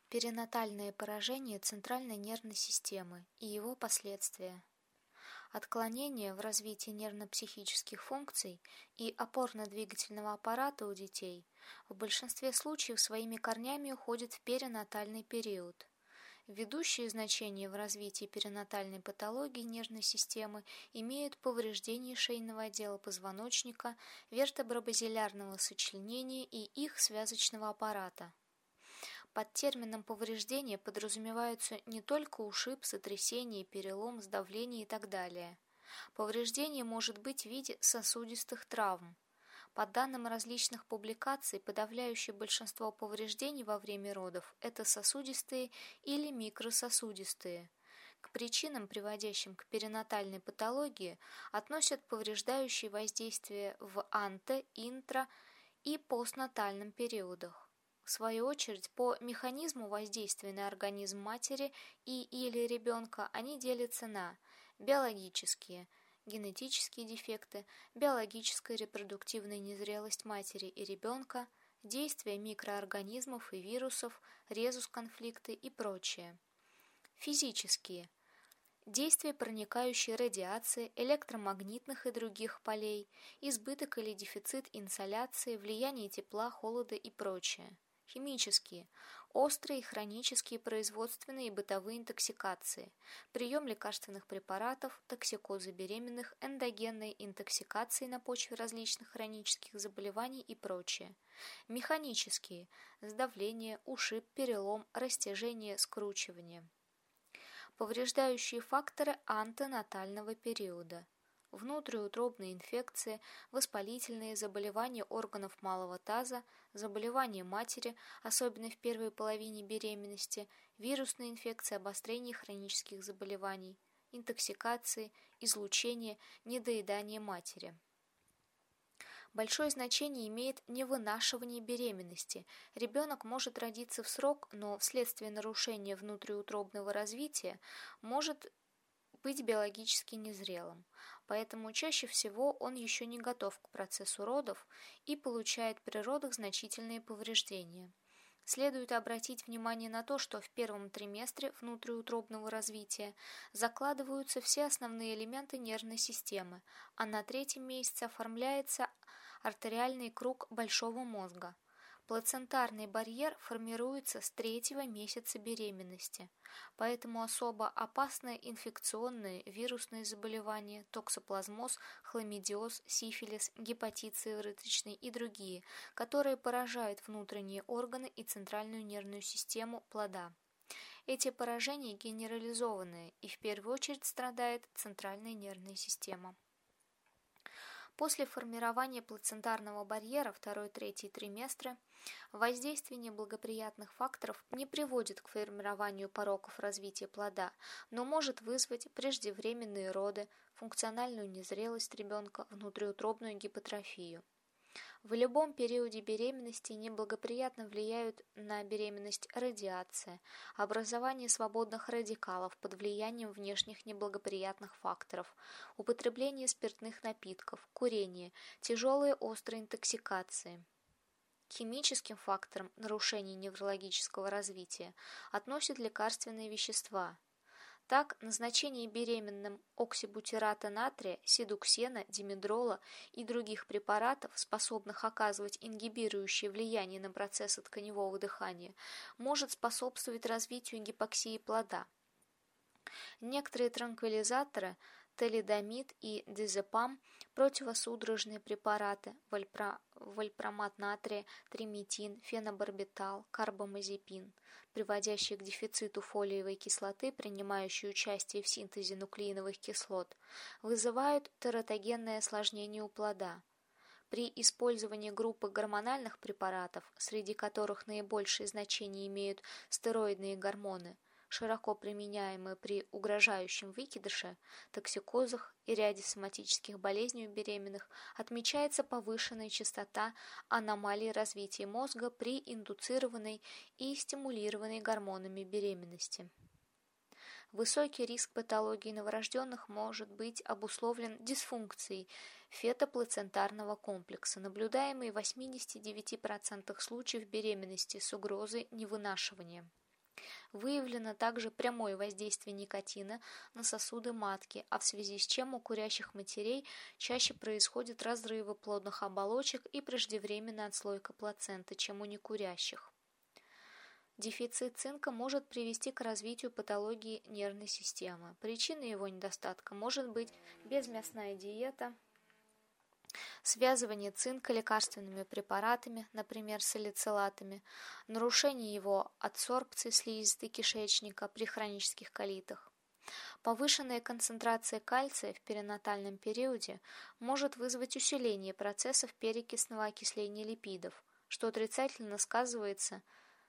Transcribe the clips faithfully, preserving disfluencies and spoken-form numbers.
Перинатальное поражение центральной нервной системы и его последствия. Отклонения в развитии нервно-психических функций и опорно-двигательного аппарата у детей в большинстве случаев своими корнями уходят в перинатальный период. Ведущее значение в развитии перинатальной патологии нервной системы имеют повреждения шейного отдела позвоночника, вертебробазилярного сочленения и их связочного аппарата. Под термином повреждения подразумеваются не только ушиб, сотрясение, перелом, сдавление и так далее. Повреждение может быть в виде сосудистых травм. По данным различных публикаций, подавляющее большинство повреждений во время родов – это сосудистые или микрососудистые. К причинам, приводящим к перинатальной патологии, относят повреждающие воздействия в анте-, интра- и постнатальном периодах. В свою очередь, по механизму воздействия на организм матери и или ребенка они делятся на биологические, генетические дефекты, биологическая репродуктивная незрелость матери и ребенка, действия микроорганизмов и вирусов, резус-конфликты и прочее. Физические. Действие проникающей радиации, электромагнитных и других полей, избыток или дефицит инсоляции, влияние тепла, холода и прочее. Химические, острые и хронические производственные и бытовые интоксикации, прием лекарственных препаратов, токсикозы беременных, эндогенной интоксикации на почве различных хронических заболеваний и прочее. Механические, сдавление, ушиб, перелом, растяжение, скручивание. Повреждающие факторы антенатального периода. Внутриутробные инфекции, воспалительные заболевания органов малого таза, заболевания матери, особенно в первой половине беременности, вирусные инфекции, обострение хронических заболеваний, интоксикации, излучение, недоедание матери. Большое значение имеет невынашивание беременности. Ребенок может родиться в срок, но вследствие нарушения внутриутробного развития может быть биологически незрелым, поэтому чаще всего он еще не готов к процессу родов и получает при родах значительные повреждения. Следует обратить внимание на то, что в первом триместре внутриутробного развития закладываются все основные элементы нервной системы, а на третьем месяце оформляется артериальный круг большого мозга. Плацентарный барьер формируется с третьего месяца беременности, поэтому особо опасны инфекционные вирусные заболевания, токсоплазмоз, хламидиоз, сифилис, гепатит сывороточный и другие, которые поражают внутренние органы и центральную нервную систему плода. Эти поражения генерализованные, и в первую очередь страдает центральная нервная система. После формирования плацентарного барьера второй-третий триместры воздействие неблагоприятных факторов не приводит к формированию пороков развития плода, но может вызвать преждевременные роды, функциональную незрелость ребенка, внутриутробную гипотрофию. В любом периоде беременности неблагоприятно влияют на беременность радиация, образование свободных радикалов под влиянием внешних неблагоприятных факторов, употребление спиртных напитков, курение, тяжелые острые интоксикации. К химическим факторам нарушений неврологического развития относят лекарственные вещества. Так, назначение беременным оксибутирата натрия, седуксена, димедрола и других препаратов, способных оказывать ингибирующее влияние на процессы тканевого дыхания, может способствовать развитию гипоксии плода. Некоторые транквилизаторы, талидомид и дизепам, противосудорожные препараты, вольпра, вольпромат натрия, триметин, фенобарбитал, карбамазепин, приводящие к дефициту фолиевой кислоты, принимающей участие в синтезе нуклеиновых кислот, вызывают тератогенное осложнение у плода. При использовании группы гормональных препаратов, среди которых наибольшее значение имеют стероидные гормоны, широко применяемые при угрожающем выкидыше, токсикозах и ряде соматических болезней у беременных, отмечается повышенная частота аномалий развития мозга при индуцированной и стимулированной гормонами беременности. Высокий риск патологии новорожденных может быть обусловлен дисфункцией фетоплацентарного комплекса, наблюдаемой в восьмидесяти девяти процентах случаев беременности с угрозой невынашивания. Выявлено также прямое воздействие никотина на сосуды матки, а в связи с чем у курящих матерей чаще происходят разрывы плодных оболочек и преждевременная отслойка плаценты, чем у некурящих. Дефицит цинка может привести к развитию патологии нервной системы. Причиной его недостатка может быть безмясная диета, связывание цинка лекарственными препаратами, например, салицилатами, нарушение его адсорбции слизистой кишечника при хронических колитах. Повышенная концентрация кальция в перинатальном периоде может вызвать усиление процессов перекисного окисления липидов, что отрицательно сказывается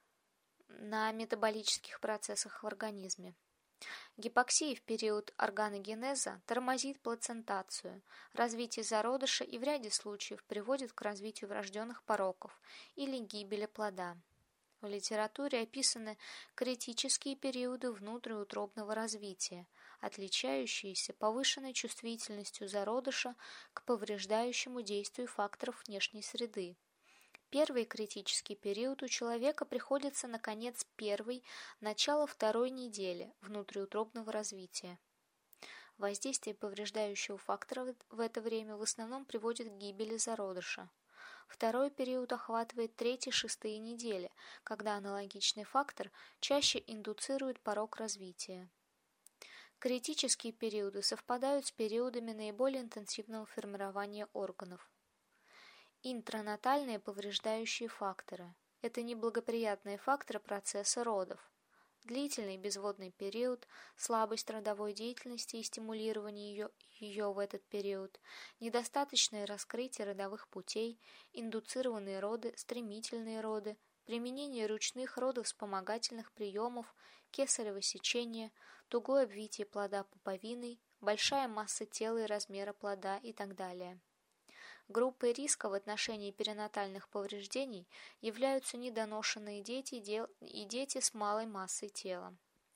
на метаболических процессах в организме. Гипоксия в период органогенеза тормозит плацентацию, развитие зародыша и в ряде случаев приводит к развитию врожденных пороков или гибели плода. В литературе описаны критические периоды внутриутробного развития, отличающиеся повышенной чувствительностью зародыша к повреждающему действию факторов внешней среды. Первый критический период у человека приходится на конец первой, начало второй недели внутриутробного развития. Воздействие повреждающего фактора в это время в основном приводит к гибели зародыша. Второй период охватывает третьи-шестые недели, когда аналогичный фактор чаще индуцирует порок развития. Критические периоды совпадают с периодами наиболее интенсивного формирования органов. Интранатальные повреждающие факторы – это неблагоприятные факторы процесса родов. Длительный безводный период, слабость родовой деятельности и стимулирование ее, ее в этот период, недостаточное раскрытие родовых путей, индуцированные роды, стремительные роды, применение ручных родовспомогательных приемов, кесарево сечение, тугое обвитие плода пуповиной, большая масса тела и размера плода и так далее. Группой риска в отношении перинатальных повреждений являются недоношенные дети и дети с малой массой тела.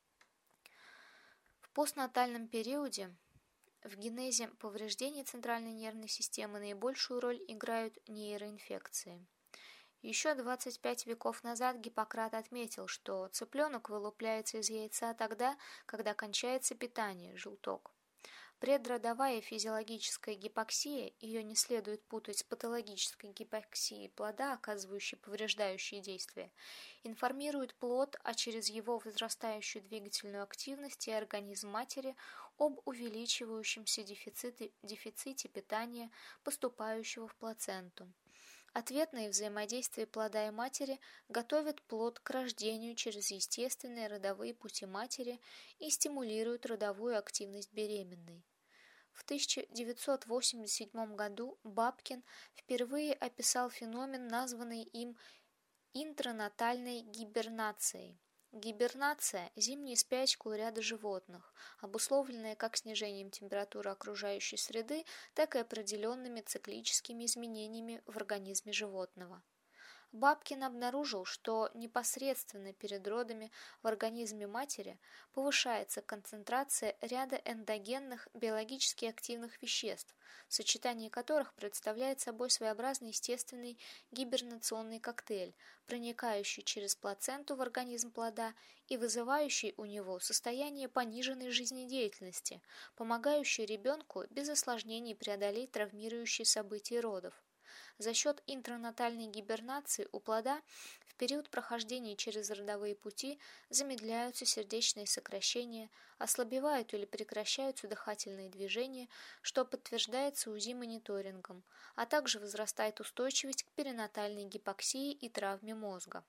В постнатальном периоде в генезе повреждений центральной нервной системы наибольшую роль играют нейроинфекции. Еще двадцать пять веков назад Гиппократ отметил, что цыпленок вылупляется из яйца тогда, когда кончается питание, желток. Предродовая физиологическая гипоксия, ее не следует путать с патологической гипоксией плода, оказывающей повреждающие действия, информирует плод, а через его возрастающую двигательную активность и организм матери об увеличивающемся дефиците, дефиците питания, поступающего в плаценту. Ответное взаимодействие плода и матери готовит плод к рождению через естественные родовые пути матери и стимулирует родовую активность беременной. В тысяча девятьсот восемьдесят седьмом году Бабкин впервые описал феномен, названный им интранатальной гибернацией. Гибернация – зимняя спячка у ряда животных, обусловленная как снижением температуры окружающей среды, так и определенными циклическими изменениями в организме животного. Бабкин обнаружил, что непосредственно перед родами в организме матери повышается концентрация ряда эндогенных биологически активных веществ, сочетание которых представляет собой своеобразный естественный гибернационный коктейль, проникающий через плаценту в организм плода и вызывающий у него состояние пониженной жизнедеятельности, помогающий ребенку без осложнений преодолеть травмирующие события родов. За счет интранатальной гибернации у плода в период прохождения через родовые пути замедляются сердечные сокращения, ослабевают или прекращаются дыхательные движения, что подтверждается УЗИ-мониторингом, а также возрастает устойчивость к перинатальной гипоксии и травме мозга.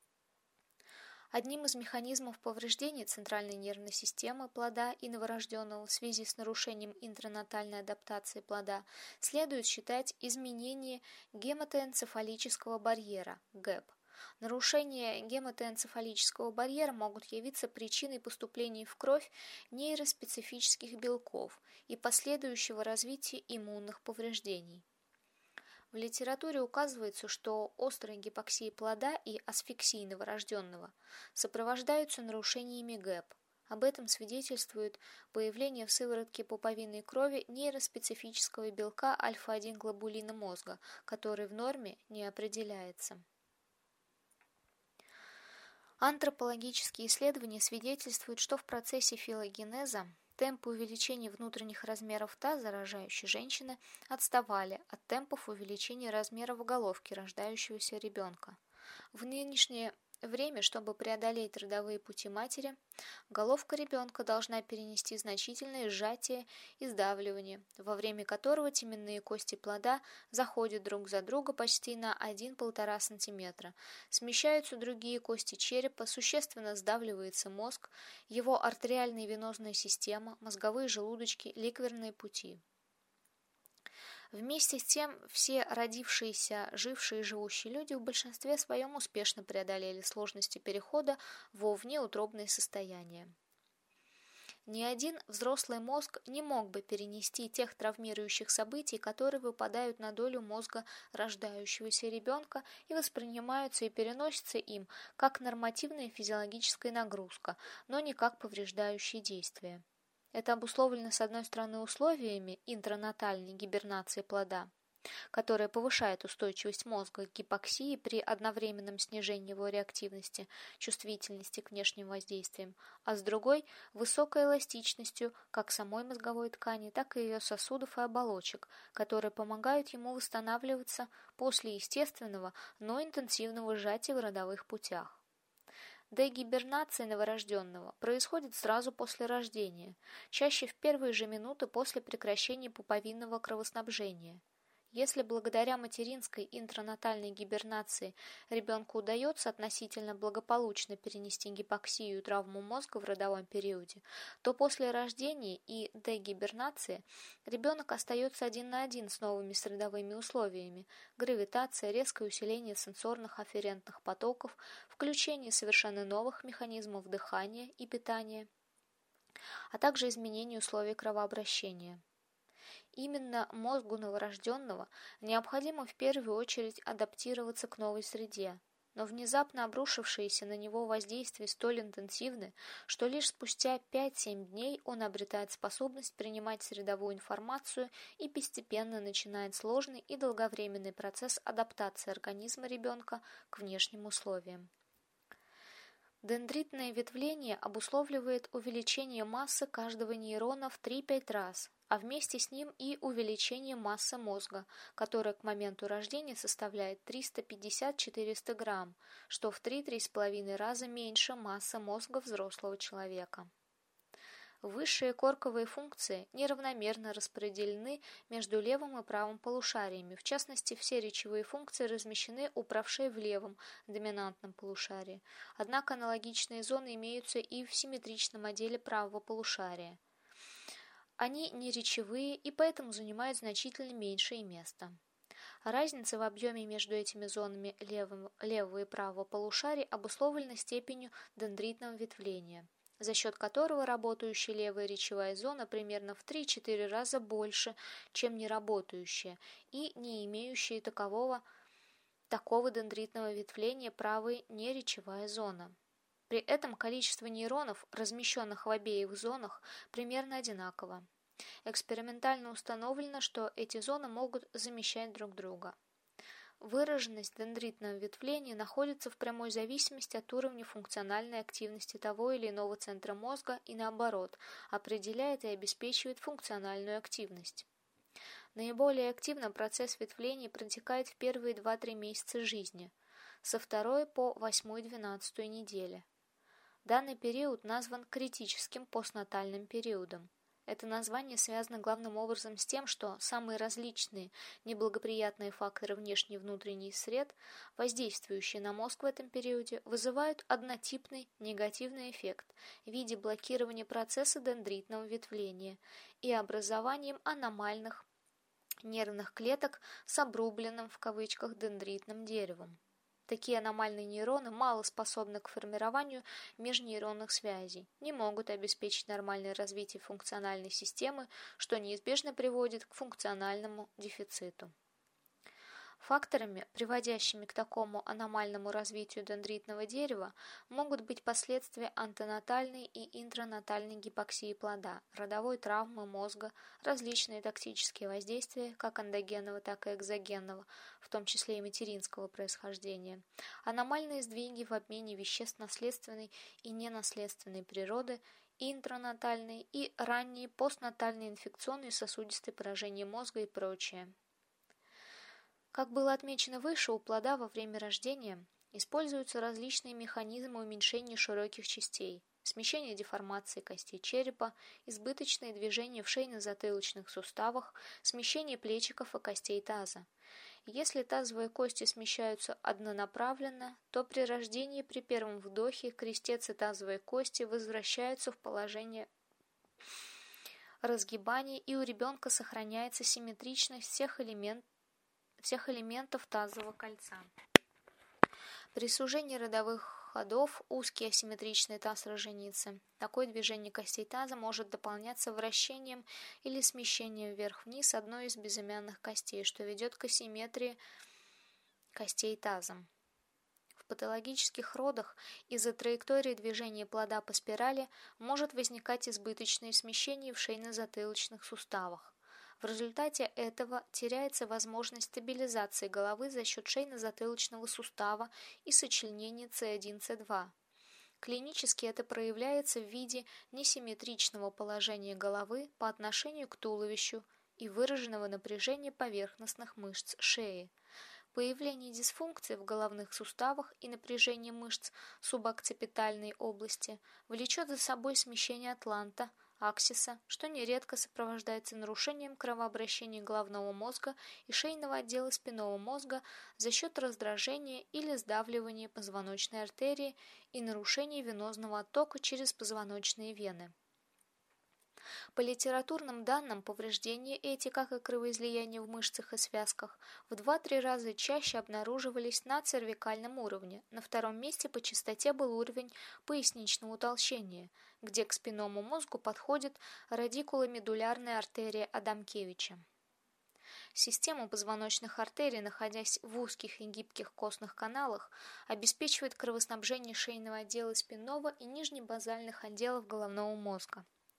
Одним из механизмов повреждения центральной нервной системы плода и новорожденного в связи с нарушением интранатальной адаптации плода следует считать изменение гематоэнцефалического барьера (гэп). Нарушения гематоэнцефалического барьера могут явиться причиной поступления в кровь нейроспецифических белков и последующего развития иммунных повреждений. В литературе указывается, что острая гипоксия плода и асфиксия новорожденного сопровождаются нарушениями гэп. Об этом свидетельствует появление в сыворотке пуповинной крови нейроспецифического белка альфа один глобулина мозга, который в норме не определяется. Антропологические исследования свидетельствуют, что в процессе филогенеза темпы увеличения внутренних размеров таза рожающей женщины отставали от темпов увеличения размеров головки рождающегося ребенка. В нынешнее время, чтобы преодолеть родовые пути матери, головка ребенка должна перенести значительное сжатие и сдавливание, во время которого теменные кости плода заходят друг за друга почти на один-полтора сантиметра, смещаются другие кости черепа, существенно сдавливается мозг, его артериальная и венозная система, мозговые желудочки, ликверные пути. Вместе с тем, все родившиеся, жившие и живущие люди в большинстве своем успешно преодолели сложности перехода во внеутробное состояние. Ни один взрослый мозг не мог бы перенести тех травмирующих событий, которые выпадают на долю мозга рождающегося ребенка и воспринимаются и переносятся им как нормативная физиологическая нагрузка, но не как повреждающие действия. Это обусловлено, с одной стороны, условиями интранатальной гибернации плода, которая повышает устойчивость мозга к гипоксии при одновременном снижении его реактивности, чувствительности к внешним воздействиям, а с другой – высокой эластичностью как самой мозговой ткани, так и ее сосудов и оболочек, которые помогают ему восстанавливаться после естественного, но интенсивного сжатия в родовых путях. Дегибернация новорожденного происходит сразу после рождения, чаще в первые же минуты после прекращения пуповинного кровоснабжения. Если благодаря материнской интранатальной гибернации ребенку удается относительно благополучно перенести гипоксию и травму мозга в родовом периоде, то после рождения и дегибернации ребенок остается один на один с новыми средовыми условиями – гравитация, резкое усиление сенсорных афферентных потоков, включение совершенно новых механизмов дыхания и питания, а также изменение условий кровообращения. Именно мозгу новорожденного необходимо в первую очередь адаптироваться к новой среде, но внезапно обрушившиеся на него воздействия столь интенсивны, что лишь спустя пять-семь дней он обретает способность принимать средовую информацию и постепенно начинает сложный и долговременный процесс адаптации организма ребенка к внешним условиям. Дендритное ветвление обусловливает увеличение массы каждого нейрона в три-пять раз, а вместе с ним и увеличение массы мозга, которая к моменту рождения составляет триста пятьдесят - четыреста грамм, что в три-три с половиной раза меньше массы мозга взрослого человека. Высшие корковые функции неравномерно распределены между левым и правым полушариями. В частности, все речевые функции размещены у правшей в левом, доминантном полушарии. Однако аналогичные зоны имеются и в симметричном отделе правого полушария. Они не речевые и поэтому занимают значительно меньшее место. Разница в объеме между этими зонами левым, левого и правого полушарий обусловлена степенью дендритного ветвления, за счет которого работающая левая речевая зона примерно в три-четыре раза больше, чем неработающая и не имеющая такового, такого дендритного ветвления правая неречевая зона. При этом количество нейронов, размещенных в обеих зонах, примерно одинаково. Экспериментально установлено, что эти зоны могут замещать друг друга. Выраженность дендритного ветвления находится в прямой зависимости от уровня функциональной активности того или иного центра мозга и наоборот, определяет и обеспечивает функциональную активность. Наиболее активно процесс ветвления протекает в первые два-три месяца жизни, со второй по восьмую-двенадцатую недели. Данный период назван критическим постнатальным периодом. Это название связано главным образом с тем, что самые различные неблагоприятные факторы внешней и внутренней сред, воздействующие на мозг в этом периоде, вызывают однотипный негативный эффект в виде блокирования процесса дендритного ветвления и образованием аномальных нервных клеток с обрубленным в кавычках дендритным деревом. Такие аномальные нейроны мало способны к формированию межнейронных связей, не могут обеспечить нормальное развитие функциональной системы, что неизбежно приводит к функциональному дефициту. Факторами, приводящими к такому аномальному развитию дендритного дерева, могут быть последствия антенатальной и интранатальной гипоксии плода, родовой травмы мозга, различные токсические воздействия, как эндогенного, так и экзогенного, в том числе и материнского происхождения, аномальные сдвиги в обмене веществ наследственной и ненаследственной природы, интранатальные и ранние постнатальные инфекционные сосудистые поражения мозга и прочее. Как было отмечено выше, у плода во время рождения используются различные механизмы уменьшения широких частей, смещение деформации костей черепа, избыточные движения в шейно-затылочных суставах, смещение плечиков и костей таза. Если тазовые кости смещаются однонаправленно, то при рождении при первом вдохе крестец и тазовые кости возвращаются в положение разгибания, и у ребенка сохраняется симметричность всех элементов всех элементов тазового кольца. При сужении родовых ходов узкий асимметричный таз роженицы. Такое движение костей таза может дополняться вращением или смещением вверх-вниз одной из безымянных костей, что ведет к асимметрии костей таза. В патологических родах из-за траектории движения плода по спирали может возникать избыточное смещение в шейно-затылочных суставах. В результате этого теряется возможность стабилизации головы за счет шейно-затылочного сустава и сочленения С один С два. Клинически это проявляется в виде несимметричного положения головы по отношению к туловищу и выраженного напряжения поверхностных мышц шеи. Появление дисфункции в головных суставах и напряжение мышц субокципитальной области влечет за собой смещение атланта, аксиса, что нередко сопровождается нарушением кровообращения головного мозга и шейного отдела спинного мозга за счет раздражения или сдавливания позвоночной артерии и нарушения венозного оттока через позвоночные вены. По литературным данным, повреждения эти, как и кровоизлияние в мышцах и связках, в два-три раза чаще обнаруживались на цервикальном уровне. На втором месте по частоте был уровень поясничного утолщения, где к спинному мозгу подходит радикуломедулярная артерия Адамкевича. Система позвоночных артерий, находясь в узких и гибких костных каналах, обеспечивает кровоснабжение шейного отдела спинного и нижнебазальных отделов головного мозга.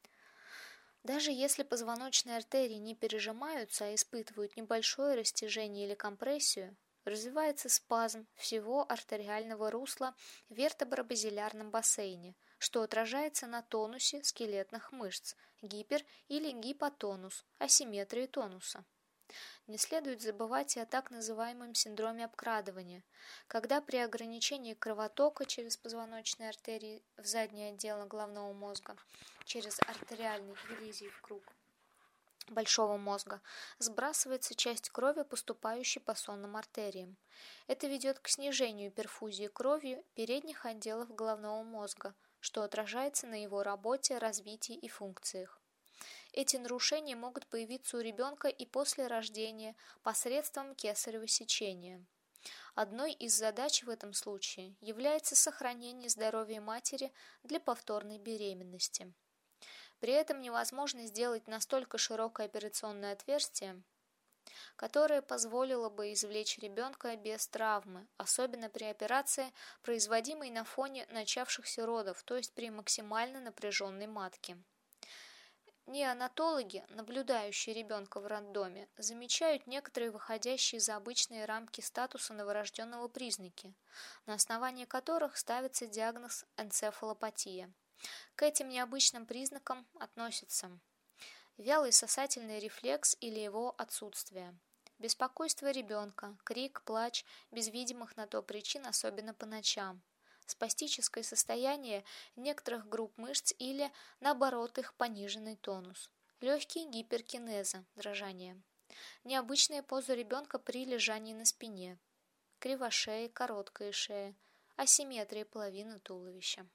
Даже если позвоночные артерии не пережимаются, а испытывают небольшое растяжение или компрессию, развивается спазм всего артериального русла в вертебробазилярном бассейне, что отражается на тонусе скелетных мышц, гипер- или гипотонус, асимметрии тонуса. Не следует забывать и о так называемом синдроме обкрадывания, когда при ограничении кровотока через позвоночные артерии в заднее отдело головного мозга, через артериальный Елизиев круг большого мозга, сбрасывается часть крови, поступающей по сонным артериям. Это ведет к снижению перфузии кровью передних отделов головного мозга, что отражается на его работе, развитии и функциях. Эти нарушения могут появиться у ребенка и после рождения посредством кесарево сечения. Одной из задач в этом случае является сохранение здоровья матери для повторной беременности. При этом невозможно сделать настолько широкое операционное отверстие, которое позволило бы извлечь ребенка без травмы, особенно при операции, производимой на фоне начавшихся родов, то есть при максимально напряженной матке. Неонатологи, наблюдающие ребенка в роддоме, замечают некоторые выходящие за обычные рамки статуса новорожденного признаки, на основании которых ставится диагноз энцефалопатия. К этим необычным признакам относятся вялый сосательный рефлекс или его отсутствие, беспокойство ребенка, крик, плач, без видимых на то причин, особенно по ночам, спастическое состояние некоторых групп мышц или, наоборот, их пониженный тонус, легкие гиперкинезы, дрожание, необычная поза ребенка при лежании на спине, кривошея, короткая шея, асимметрия половины туловища.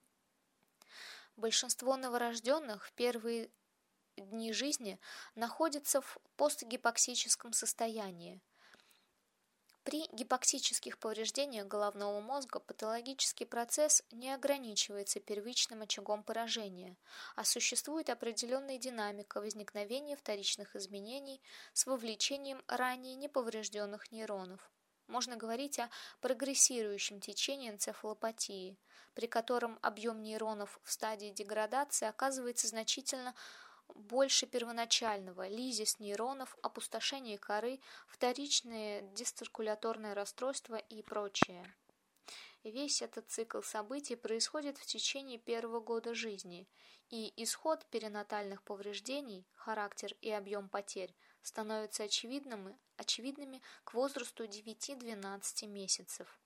Большинство новорожденных в первые дни жизни находятся в постгипоксическом состоянии. При гипоксических повреждениях головного мозга патологический процесс не ограничивается первичным очагом поражения, а существует определенная динамика возникновения вторичных изменений с вовлечением ранее неповрежденных нейронов. Можно говорить о прогрессирующем течении энцефалопатии, при котором объем нейронов в стадии деградации оказывается значительно больше первоначального, лизис нейронов, опустошение коры, вторичное дисциркуляторное расстройство и прочее. Весь этот цикл событий происходит в течение первого года жизни, и исход перинатальных повреждений, характер и объем потерь становятся очевидными, очевидными к возрасту девяти-двенадцати месяцев.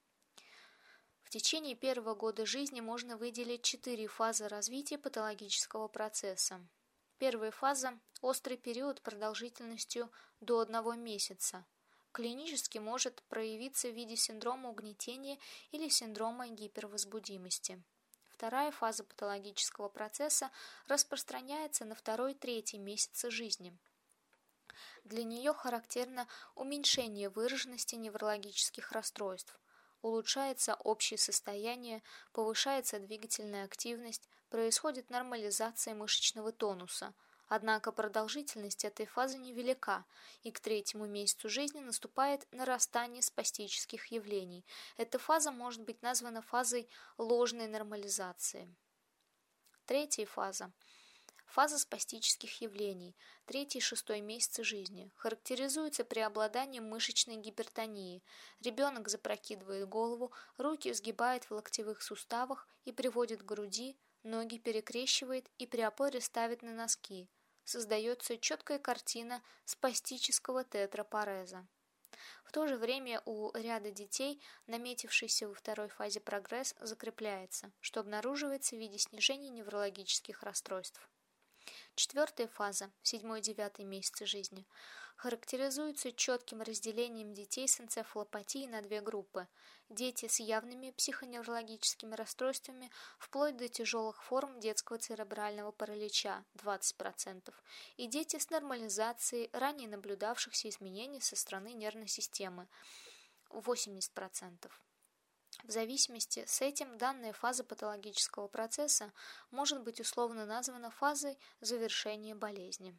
В течение первого года жизни можно выделить четыре фазы развития патологического процесса. Первая фаза – острый период продолжительностью до одного месяца. Клинически может проявиться в виде синдрома угнетения или синдрома гипервозбудимости. Вторая фаза патологического процесса распространяется на второй-третий месяцы жизни. Для нее характерно уменьшение выраженности неврологических расстройств. Улучшается общее состояние, повышается двигательная активность, происходит нормализация мышечного тонуса. Однако продолжительность этой фазы невелика, и к третьему месяцу жизни наступает нарастание спастических явлений. Эта фаза может быть названа фазой ложной нормализации. Третья фаза. Фаза спастических явлений, третий-шестой месяцы жизни, характеризуется преобладанием мышечной гипертонии. Ребенок запрокидывает голову, руки сгибает в локтевых суставах и приводит к груди, ноги перекрещивает и при опоре ставит на носки. Создается четкая картина спастического тетрапареза. В то же время у ряда детей наметившийся во второй фазе прогресс закрепляется, что обнаруживается в виде снижения неврологических расстройств. Четвертая фаза, седьмой-девятый месяцы жизни, характеризуется четким разделением детей с энцефалопатией на две группы. Дети с явными психоневрологическими расстройствами вплоть до тяжелых форм детского церебрального паралича двадцать процентов и дети с нормализацией ранее наблюдавшихся изменений со стороны нервной системы восемьдесят процентов. В зависимости с этим данная фаза патологического процесса может быть условно названа фазой завершения болезни.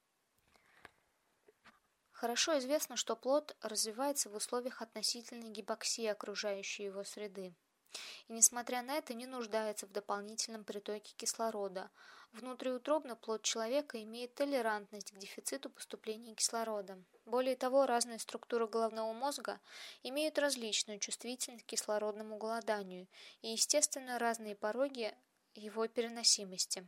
Хорошо известно, что плод развивается в условиях относительной гипоксии окружающей его среды. И, несмотря на это, не нуждается в дополнительном притоке кислорода. Внутриутробно плод человека имеет толерантность к дефициту поступления кислорода. Более того, разные структуры головного мозга имеют различную чувствительность к кислородному голоданию и, естественно, разные пороги его переносимости.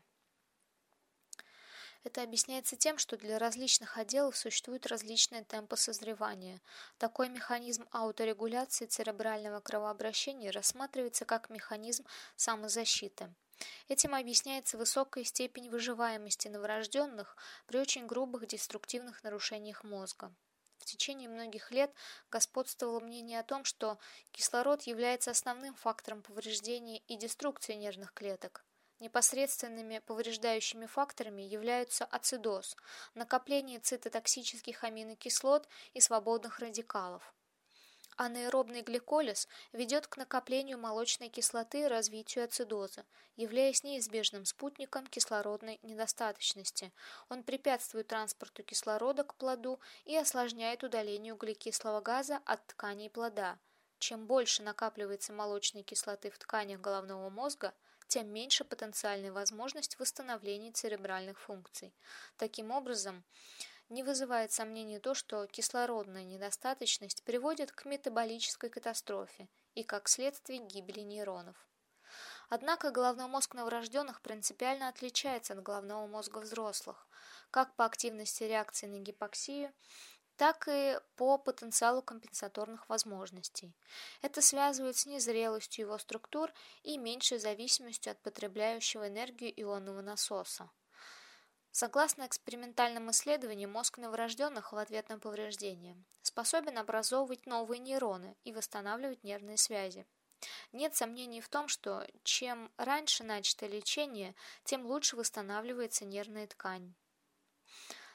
Это объясняется тем, что для различных отделов существуют различные темпы созревания. Такой механизм ауторегуляции церебрального кровообращения рассматривается как механизм самозащиты. Этим объясняется высокая степень выживаемости новорожденных при очень грубых деструктивных нарушениях мозга. В течение многих лет господствовало мнение о том, что кислород является основным фактором повреждения и деструкции нервных клеток. Непосредственными повреждающими факторами являются ацидоз, накопление цитотоксических аминокислот и свободных радикалов. Анаэробный гликолиз ведет к накоплению молочной кислоты и развитию ацидоза, являясь неизбежным спутником кислородной недостаточности. Он препятствует транспорту кислорода к плоду и осложняет удаление углекислого газа от тканей плода. Чем больше накапливается молочной кислоты в тканях головного мозга, тем меньше потенциальная возможность восстановления церебральных функций. Таким образом, не вызывает сомнений то, что кислородная недостаточность приводит к метаболической катастрофе и, как следствие, гибели нейронов. Однако головной мозг новорожденных принципиально отличается от головного мозга взрослых, как по активности реакции на гипоксию, так и по потенциалу компенсаторных возможностей. Это связывает с незрелостью его структур и меньшей зависимостью от потребляющего энергию ионного насоса. Согласно экспериментальным исследованиям, мозг новорожденных в ответ на повреждение способен образовывать новые нейроны и восстанавливать нервные связи. Нет сомнений в том, что чем раньше начато лечение, тем лучше восстанавливается нервная ткань.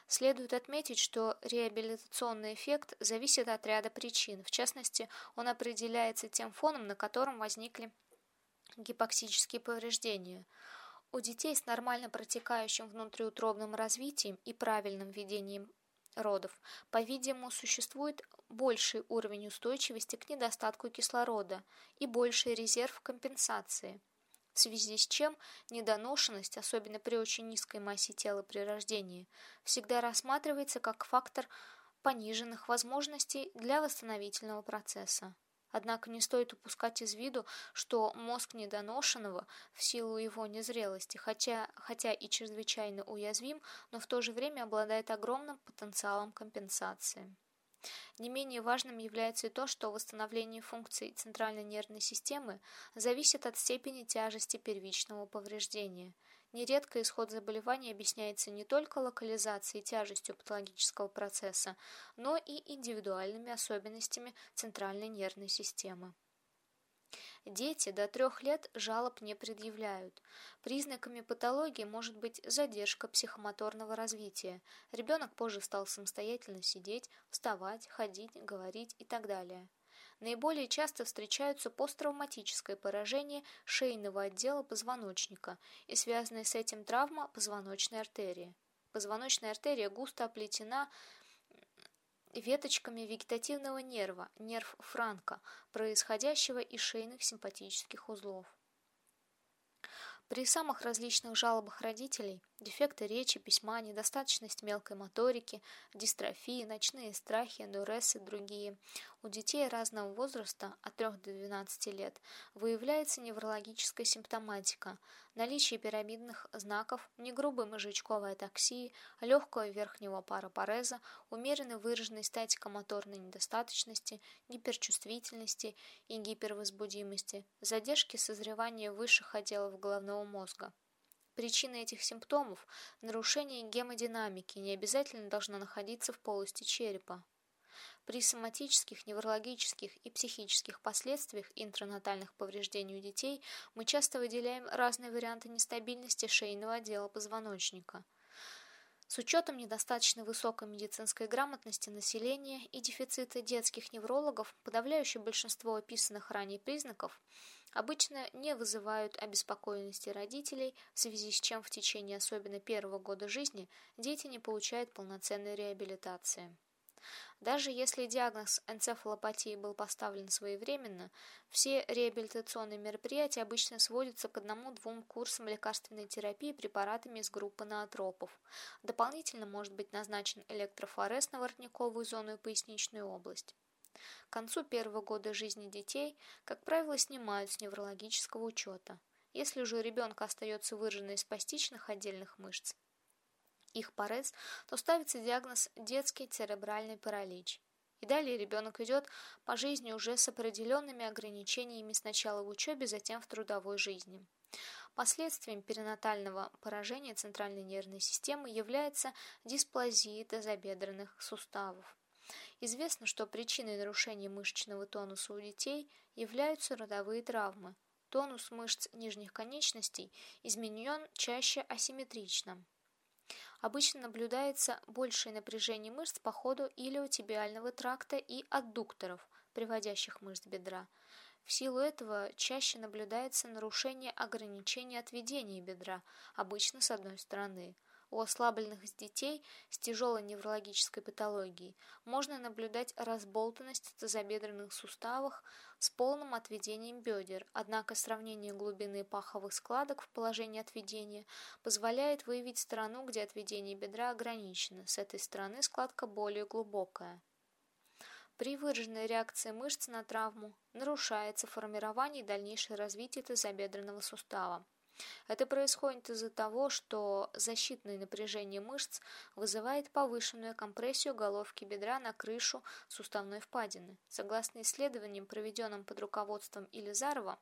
Следует отметить, что реабилитационный эффект зависит от ряда причин. В частности, он определяется тем фоном, на котором возникли гипоксические повреждения. У детей с нормально протекающим внутриутробным развитием и правильным ведением родов, по-видимому, существует больший уровень устойчивости к недостатку кислорода и больший резерв компенсации, в связи с чем недоношенность, особенно при очень низкой массе тела при рождении, всегда рассматривается как фактор пониженных возможностей для восстановительного процесса. Однако не стоит упускать из виду, что мозг недоношенного в силу его незрелости, хотя, хотя и чрезвычайно уязвим, но в то же время обладает огромным потенциалом компенсации. Не менее важным является и то, что восстановление функций центральной нервной системы зависит от степени тяжести первичного повреждения. Нередко исход заболевания объясняется не только локализацией и тяжестью патологического процесса, но и индивидуальными особенностями центральной нервной системы. Дети до трех лет жалоб не предъявляют. Признаками патологии может быть задержка психомоторного развития. Ребенок позже стал самостоятельно сидеть, вставать, ходить, говорить и так далее. Наиболее часто встречаются посттравматическое поражение шейного отдела позвоночника и связанная с этим травма позвоночной артерии. Позвоночная артерия густо оплетена веточками вегетативного нерва, нерв Франка, происходящего из шейных симпатических узлов. При самых различных жалобах родителей – дефекты речи, письма, недостаточность мелкой моторики, дистрофии, ночные страхи, энурез и другие – у детей разного возраста, от трёх до двенадцати лет, выявляется неврологическая симптоматика, наличие пирамидных знаков, негрубой мозжечковой атаксии, легкого верхнего парапареза, умеренно выраженной статикомоторной недостаточности, гиперчувствительности и гипервозбудимости, задержки созревания высших отделов головного мозга. Причина этих симптомов – нарушение гемодинамики, не обязательно должна находиться в полости черепа. При соматических, неврологических и психических последствиях интранатальных повреждений у детей мы часто выделяем разные варианты нестабильности шейного отдела позвоночника. С учетом недостаточно высокой медицинской грамотности населения и дефицита детских неврологов, подавляющее большинство описанных ранее признаков обычно не вызывают обеспокоенности родителей, в связи с чем в течение особенно первого года жизни дети не получают полноценной реабилитации. Даже если диагноз энцефалопатии был поставлен своевременно, все реабилитационные мероприятия обычно сводятся к одному-двум курсам лекарственной терапии препаратами из группы ноотропов. Дополнительно может быть назначен электрофорез на воротниковую зону и поясничную область. К концу первого года жизни детей, как правило, снимают с неврологического учета. Если же у ребенка остается выраженная спастичных отдельных мышц, их парез, то ставится диагноз детский церебральный паралич. И далее ребенок идет по жизни уже с определенными ограничениями сначала в учебе, затем в трудовой жизни. Последствием перинатального поражения центральной нервной системы является дисплазия тазобедренных суставов. Известно, что причиной нарушения мышечного тонуса у детей являются родовые травмы. Тонус мышц нижних конечностей изменен чаще асимметрично. Обычно наблюдается большее напряжение мышц по ходу илиотибиального тракта и аддукторов, приводящих мышц бедра. В силу этого чаще наблюдается нарушение ограничения отведения бедра, обычно с одной стороны. У ослабленных детей с тяжелой неврологической патологией можно наблюдать разболтанность в тазобедренных суставах с полным отведением бедер, однако сравнение глубины паховых складок в положении отведения позволяет выявить сторону, где отведение бедра ограничено, с этой стороны складка более глубокая. При выраженной реакции мышц на травму нарушается формирование и дальнейшее развитие тазобедренного сустава. Это происходит из-за того, что защитное напряжение мышц вызывает повышенную компрессию головки бедра на крышу суставной впадины. Согласно исследованиям, проведенным под руководством Илизарова,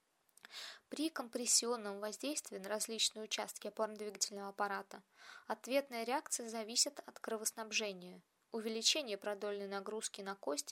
при компрессионном воздействии на различные участки опорно-двигательного аппарата ответная реакция зависит от кровоснабжения. Увеличение продольной нагрузки на кость,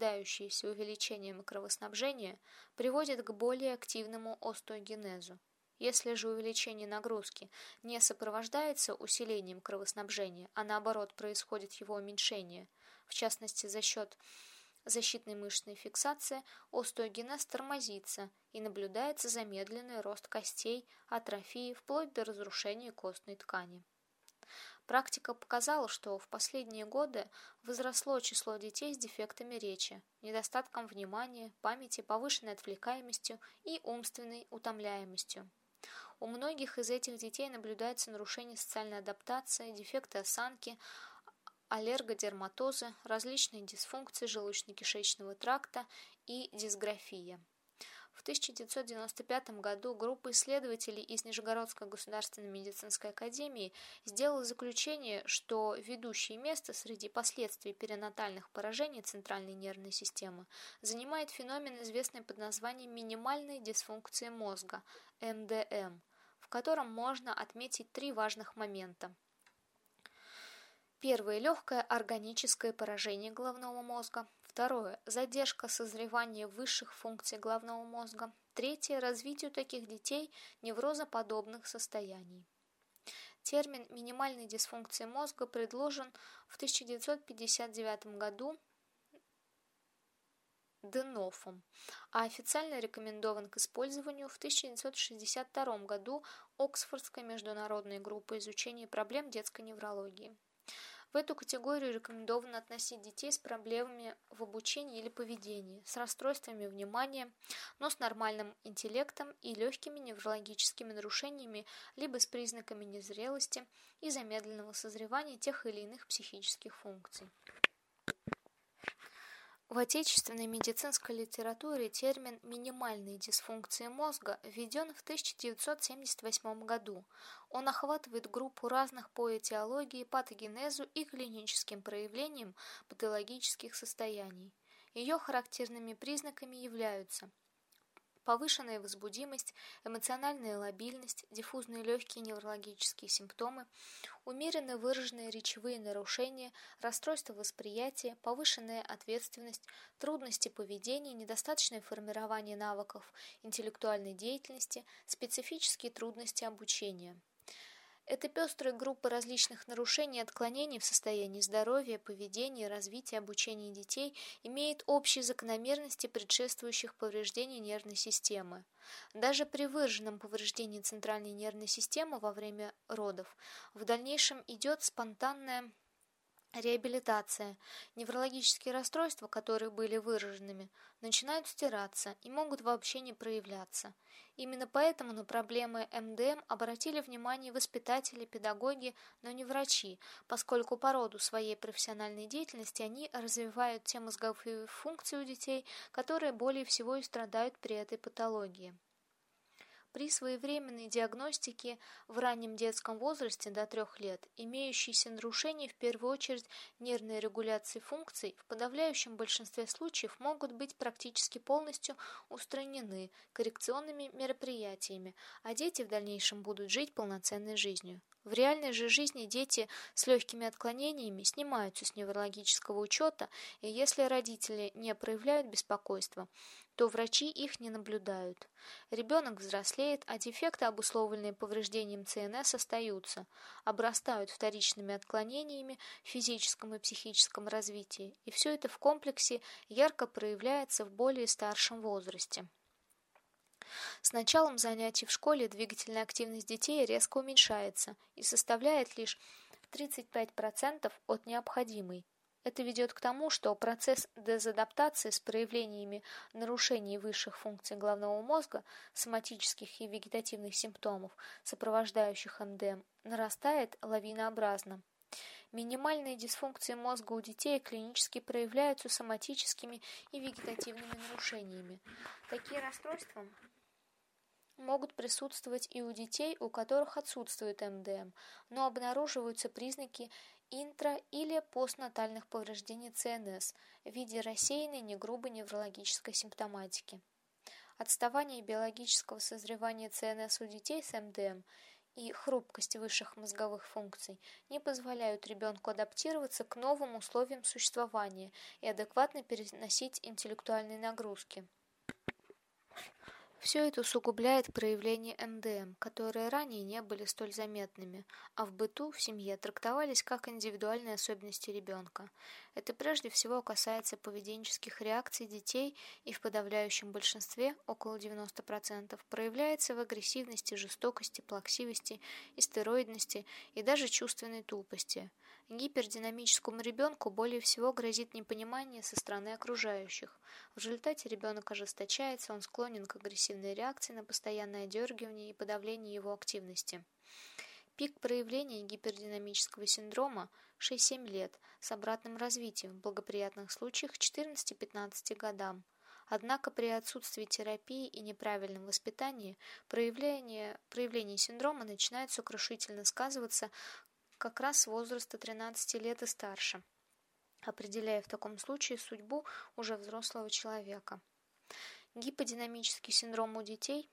сопровождающееся увеличением кровоснабжения, приводит к более активному остеогенезу. Если же увеличение нагрузки не сопровождается усилением кровоснабжения, а наоборот происходит его уменьшение, в частности за счет защитной мышечной фиксации, остеогенез тормозится и наблюдается замедленный рост костей, атрофии, вплоть до разрушения костной ткани. Практика показала, что в последние годы возросло число детей с дефектами речи, недостатком внимания, памяти, повышенной отвлекаемостью и умственной утомляемостью. У многих из этих детей наблюдается нарушение социальной адаптации, дефекты осанки, аллергодерматозы, различные дисфункции желудочно-кишечного тракта и дисграфия. В тысяча девятьсот девяносто пятом году группа исследователей из Нижегородской государственной медицинской академии сделала заключение, что ведущее место среди последствий перинатальных поражений центральной нервной системы занимает феномен, известный под названием минимальной дисфункции мозга – эм дэ эм, в котором можно отметить три важных момента. Первое – легкое органическое поражение головного мозга. Второе – задержка созревания высших функций головного мозга. Третье – развитию таких детей неврозоподобных состояний. Термин минимальной дисфункции мозга предложен в тысяча девятьсот пятьдесят девятом году Денофом, а официально рекомендован к использованию в тысяча девятьсот шестьдесят втором году Оксфордской международной группой изучения проблем детской неврологии. В эту категорию рекомендовано относить детей с проблемами в обучении или поведении, с расстройствами внимания, но с нормальным интеллектом и легкими неврологическими нарушениями, либо с признаками незрелости и замедленного созревания тех или иных психических функций. В отечественной медицинской литературе термин «минимальные дисфункции мозга» введен в тысяча девятьсот семьдесят восьмом году. Он охватывает группу разных по этиологии, патогенезу и клиническим проявлениям патологических состояний. Ее характерными признаками являются повышенная возбудимость, эмоциональная лобильность, диффузные легкие неврологические симптомы, умеренно выраженные речевые нарушения, расстройство восприятия, повышенная ответственность, трудности поведения, недостаточное формирование навыков интеллектуальной деятельности, специфические трудности обучения. Это пестрая группа различных нарушений и отклонений в состоянии здоровья, поведения, развития, обучения детей имеет общие закономерности предшествующих повреждений нервной системы. Даже при выраженном повреждении центральной нервной системы во время родов в дальнейшем идет спонтанная реабилитация. Неврологические расстройства, которые были выраженными, начинают стираться и могут вообще не проявляться. Именно поэтому на проблемы эм дэ эм обратили внимание воспитатели, педагоги, но не врачи, поскольку по роду своей профессиональной деятельности они развивают те мозговые функции у детей, которые более всего и страдают при этой патологии. При своевременной диагностике в раннем детском возрасте до трех лет имеющиеся нарушения в первую очередь нервной регуляции функций в подавляющем большинстве случаев могут быть практически полностью устранены коррекционными мероприятиями, а дети в дальнейшем будут жить полноценной жизнью. В реальной же жизни дети с легкими отклонениями снимаются с неврологического учета, и если родители не проявляют беспокойства, то врачи их не наблюдают. Ребенок взрослеет, а дефекты, обусловленные повреждением цэ эн эс, остаются, обрастают вторичными отклонениями в физическом и психическом развитии, и все это в комплексе ярко проявляется в более старшем возрасте. С началом занятий в школе двигательная активность детей резко уменьшается и составляет лишь тридцать пять процентов от необходимой. Это ведет к тому, что процесс дезадаптации с проявлениями нарушений высших функций головного мозга, соматических и вегетативных симптомов, сопровождающих эм дэ эм, нарастает лавинообразно. Минимальные дисфункции мозга у детей клинически проявляются соматическими и вегетативными нарушениями. Такие расстройства могут присутствовать и у детей, у которых отсутствует эм дэ эм, но обнаруживаются признаки интра- или постнатальных повреждений цэ эн эс в виде рассеянной негрубой неврологической симптоматики. Отставание биологического созревания цэ эн эс у детей с эм дэ эм и хрупкость высших мозговых функций не позволяют ребенку адаптироваться к новым условиям существования и адекватно переносить интеллектуальные нагрузки. Все это усугубляет проявления эм дэ эм, которые ранее не были столь заметными, а в быту, в семье трактовались как индивидуальные особенности ребенка. Это прежде всего касается поведенческих реакций детей и в подавляющем большинстве, около девяноста процентов, проявляется в агрессивности, жестокости, плаксивости, истероидности и даже чувственной тупости. Гипердинамическому ребенку более всего грозит непонимание со стороны окружающих. В результате ребенок ожесточается, он склонен к агрессивной реакции на постоянное одергивание и подавление его активности. Пик проявления гипердинамического синдрома шесть-семь лет с обратным развитием в благоприятных случаях к четырнадцати-пятнадцати годам. Однако при отсутствии терапии и неправильном воспитании проявление, проявление синдрома начинает сокрушительно сказываться как раз с возраста тринадцати лет и старше, определяя в таком случае судьбу уже взрослого человека. Гиподинамический синдром у детей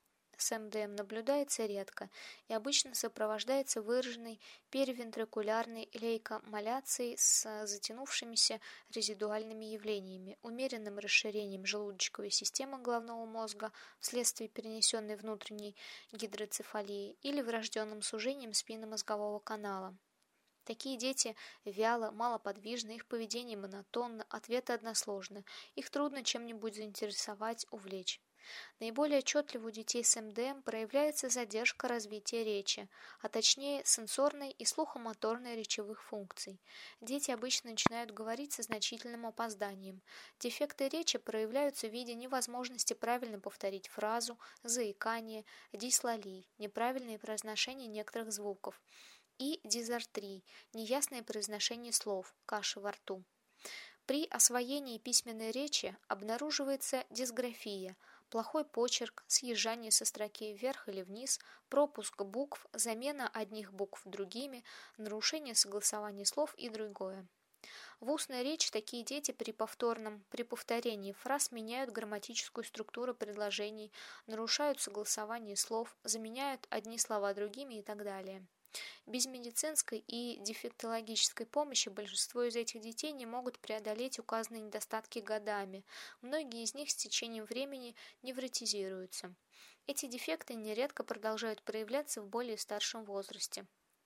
с эм дэ эм наблюдается редко и обычно сопровождается выраженной перевентрикулярной лейкомаляцией с затянувшимися резидуальными явлениями, умеренным расширением желудочковой системы головного мозга вследствие перенесенной внутренней гидроцефалии или врожденным сужением спинномозгового канала. Такие дети вяло, малоподвижны, их поведение монотонно, ответы односложны, их трудно чем-нибудь заинтересовать, увлечь. Наиболее отчетливо у детей с эм дэ эм проявляется задержка развития речи, а точнее сенсорной и слухомоторной речевых функций. Дети обычно начинают говорить со значительным опозданием. Дефекты речи проявляются в виде невозможности правильно повторить фразу, заикания, дислалий, неправильное произношение некоторых звуков, и дизартрий, неясное произношение слов, каши во рту. При освоении письменной речи обнаруживается дисграфия, плохой почерк, съезжание со строки вверх или вниз, пропуск букв, замена одних букв другими, нарушение согласования слов и другое. В устной речи такие дети при повторном, при повторении фраз меняют грамматическую структуру предложений, нарушают согласование слов, заменяют одни слова другими и так далее. Без медицинской и дефектологической помощи большинство из этих детей не могут преодолеть указанные недостатки годами. Многие из них с течением времени невротизируются. Эти дефекты нередко продолжают проявляться в более старшем возрасте.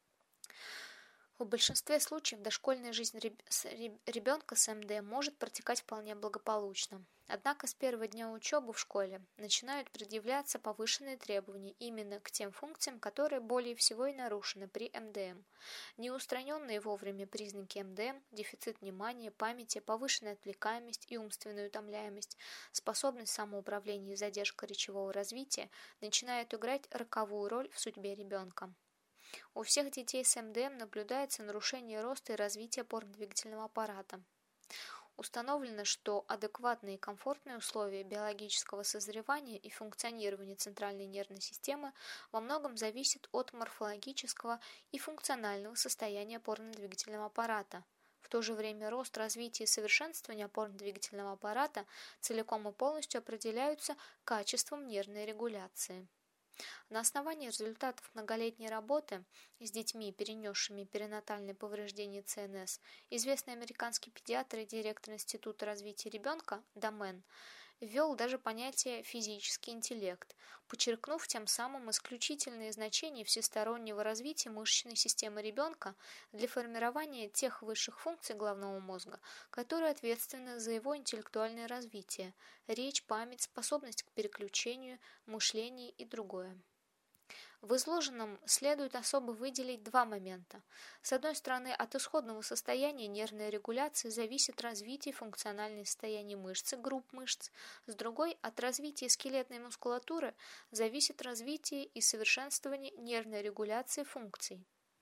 В большинстве случаев дошкольная жизнь ребенка с эм дэ эм может протекать вполне благополучно. Однако с первого дня учебы в школе начинают предъявляться повышенные требования именно к тем функциям, которые более всего и нарушены при эм дэ эм. Неустраненные вовремя признаки эм дэ эм, дефицит внимания, памяти, повышенная отвлекаемость и умственная утомляемость, способность самоуправления и задержка речевого развития начинают играть роковую роль в судьбе ребенка. У всех детей с эм дэ эм наблюдается нарушение роста и развития опорно-двигательного аппарата. Установлено, что адекватные и комфортные условия биологического созревания и функционирования центральной нервной системы во многом зависят от морфологического и функционального состояния опорно-двигательного аппарата. В то же время рост, развитие и совершенствование опорно-двигательного аппарата целиком и полностью определяются качеством нервной регуляции. На основании результатов многолетней работы с детьми, перенесшими перинатальные повреждения цэ эн эс, известный американский педиатр и директор Института развития ребенка Домен ввел даже понятие «физический интеллект», подчеркнув тем самым исключительное значение всестороннего развития мышечной системы ребенка для формирования тех высших функций головного мозга, которые ответственны за его интеллектуальное развитие – речь, память, способность к переключению, мышление и другое. В изложенном следует особо выделить два момента. С одной стороны, от исходного состояния нервной регуляции зависит развитие и функциональное состояние мышцы, групп мышц. С другой, от развития скелетной мускулатуры зависит развитие и совершенствование нервной регуляции функций.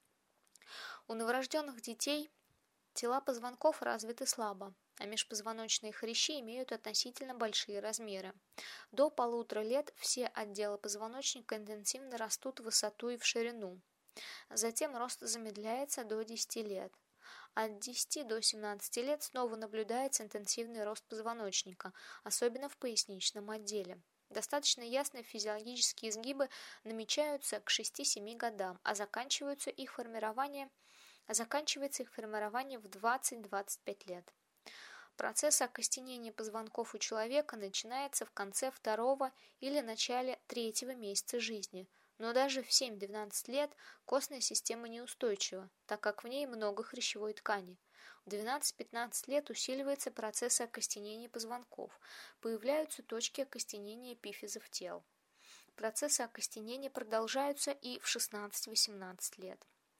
У новорожденных детей тела позвонков развиты слабо, а межпозвоночные хрящи имеют относительно большие размеры. До полутора лет все отделы позвоночника интенсивно растут в высоту и в ширину. Затем рост замедляется до десяти лет. От десяти до семнадцати лет снова наблюдается интенсивный рост позвоночника, особенно в поясничном отделе. Достаточно ясные физиологические изгибы намечаются к шести-семи годам, а заканчиваются их формирование, а заканчивается их формирование в двадцать-двадцать пять лет. Процесс окостенения позвонков у человека начинается в конце второго или начале третьего месяца жизни, но даже в семь-двенадцать лет костная система неустойчива, так как в ней много хрящевой ткани. В двенадцать-пятнадцать лет усиливается процесс окостенения позвонков, появляются точки окостенения эпифизов тел. Процессы окостенения продолжаются и в шестнадцать-восемнадцать лет.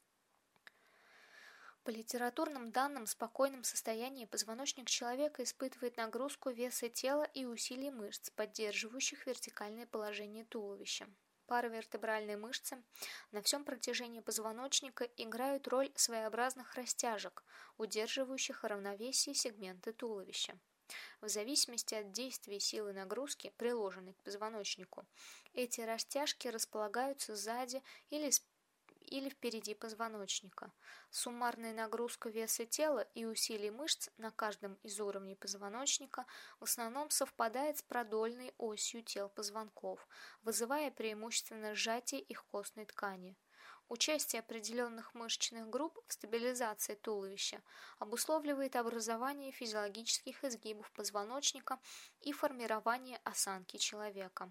По литературным данным, в спокойном состоянии позвоночник человека испытывает нагрузку веса тела и усилий мышц, поддерживающих вертикальное положение туловища. Паравертебральные мышцы на всем протяжении позвоночника играют роль своеобразных растяжек, удерживающих равновесие сегменты туловища. В зависимости от действия силы нагрузки, приложенной к позвоночнику, эти растяжки располагаются сзади или спереди, или впереди позвоночника. Суммарная нагрузка веса тела и усилий мышц на каждом из уровней позвоночника в основном совпадает с продольной осью тел позвонков, вызывая преимущественно сжатие их костной ткани. Участие определенных мышечных групп в стабилизации туловища обусловливает образование физиологических изгибов позвоночника и формирование осанки человека.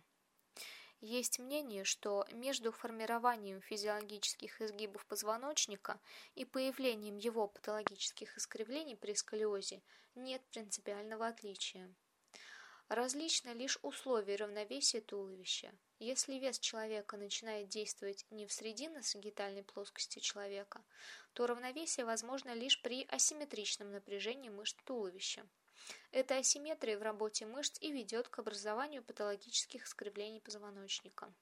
Есть мнение, что между формированием физиологических изгибов позвоночника и появлением его патологических искривлений при сколиозе нет принципиального отличия. Различны лишь условия равновесия туловища. Если вес человека начинает действовать не в срединно-сагитальной плоскости человека, то равновесие возможно лишь при асимметричном напряжении мышц туловища. Эта асимметрия в работе мышц и ведет к образованию патологических искривлений позвоночника.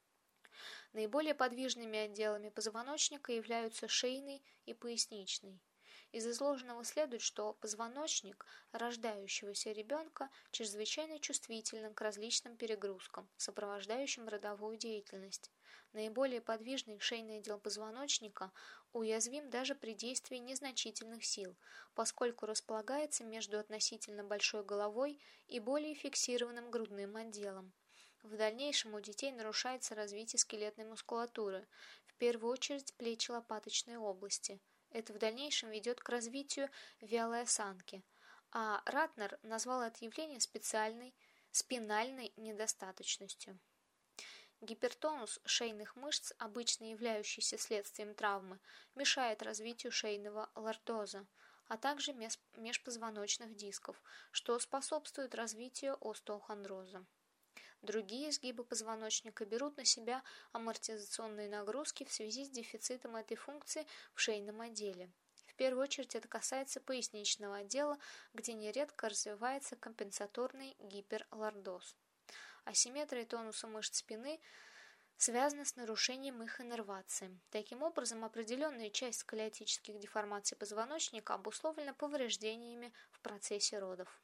Наиболее подвижными отделами позвоночника являются шейный и поясничный. Из изложенного следует, что позвоночник рождающегося ребенка чрезвычайно чувствителен к различным перегрузкам, сопровождающим родовую деятельность. Наиболее подвижный шейный отдел позвоночника уязвим даже при действии незначительных сил, поскольку располагается между относительно большой головой и более фиксированным грудным отделом. В дальнейшем у детей нарушается развитие скелетной мускулатуры, в первую очередь плечи-лопаточной области. Это в дальнейшем ведет к развитию вялой осанки, а Ратнер назвал это явление специальной спинальной недостаточностью. Гипертонус шейных мышц, обычно являющийся следствием травмы, мешает развитию шейного лордоза, а также межпозвоночных дисков, что способствует развитию остеохондроза. Другие изгибы позвоночника берут на себя амортизационные нагрузки в связи с дефицитом этой функции в шейном отделе. В первую очередь это касается поясничного отдела, где нередко развивается компенсаторный гиперлордоз. Асимметрия тонуса мышц спины связана с нарушением их иннервации. Таким образом, определенная часть сколиотических деформаций позвоночника обусловлена повреждениями в процессе родов.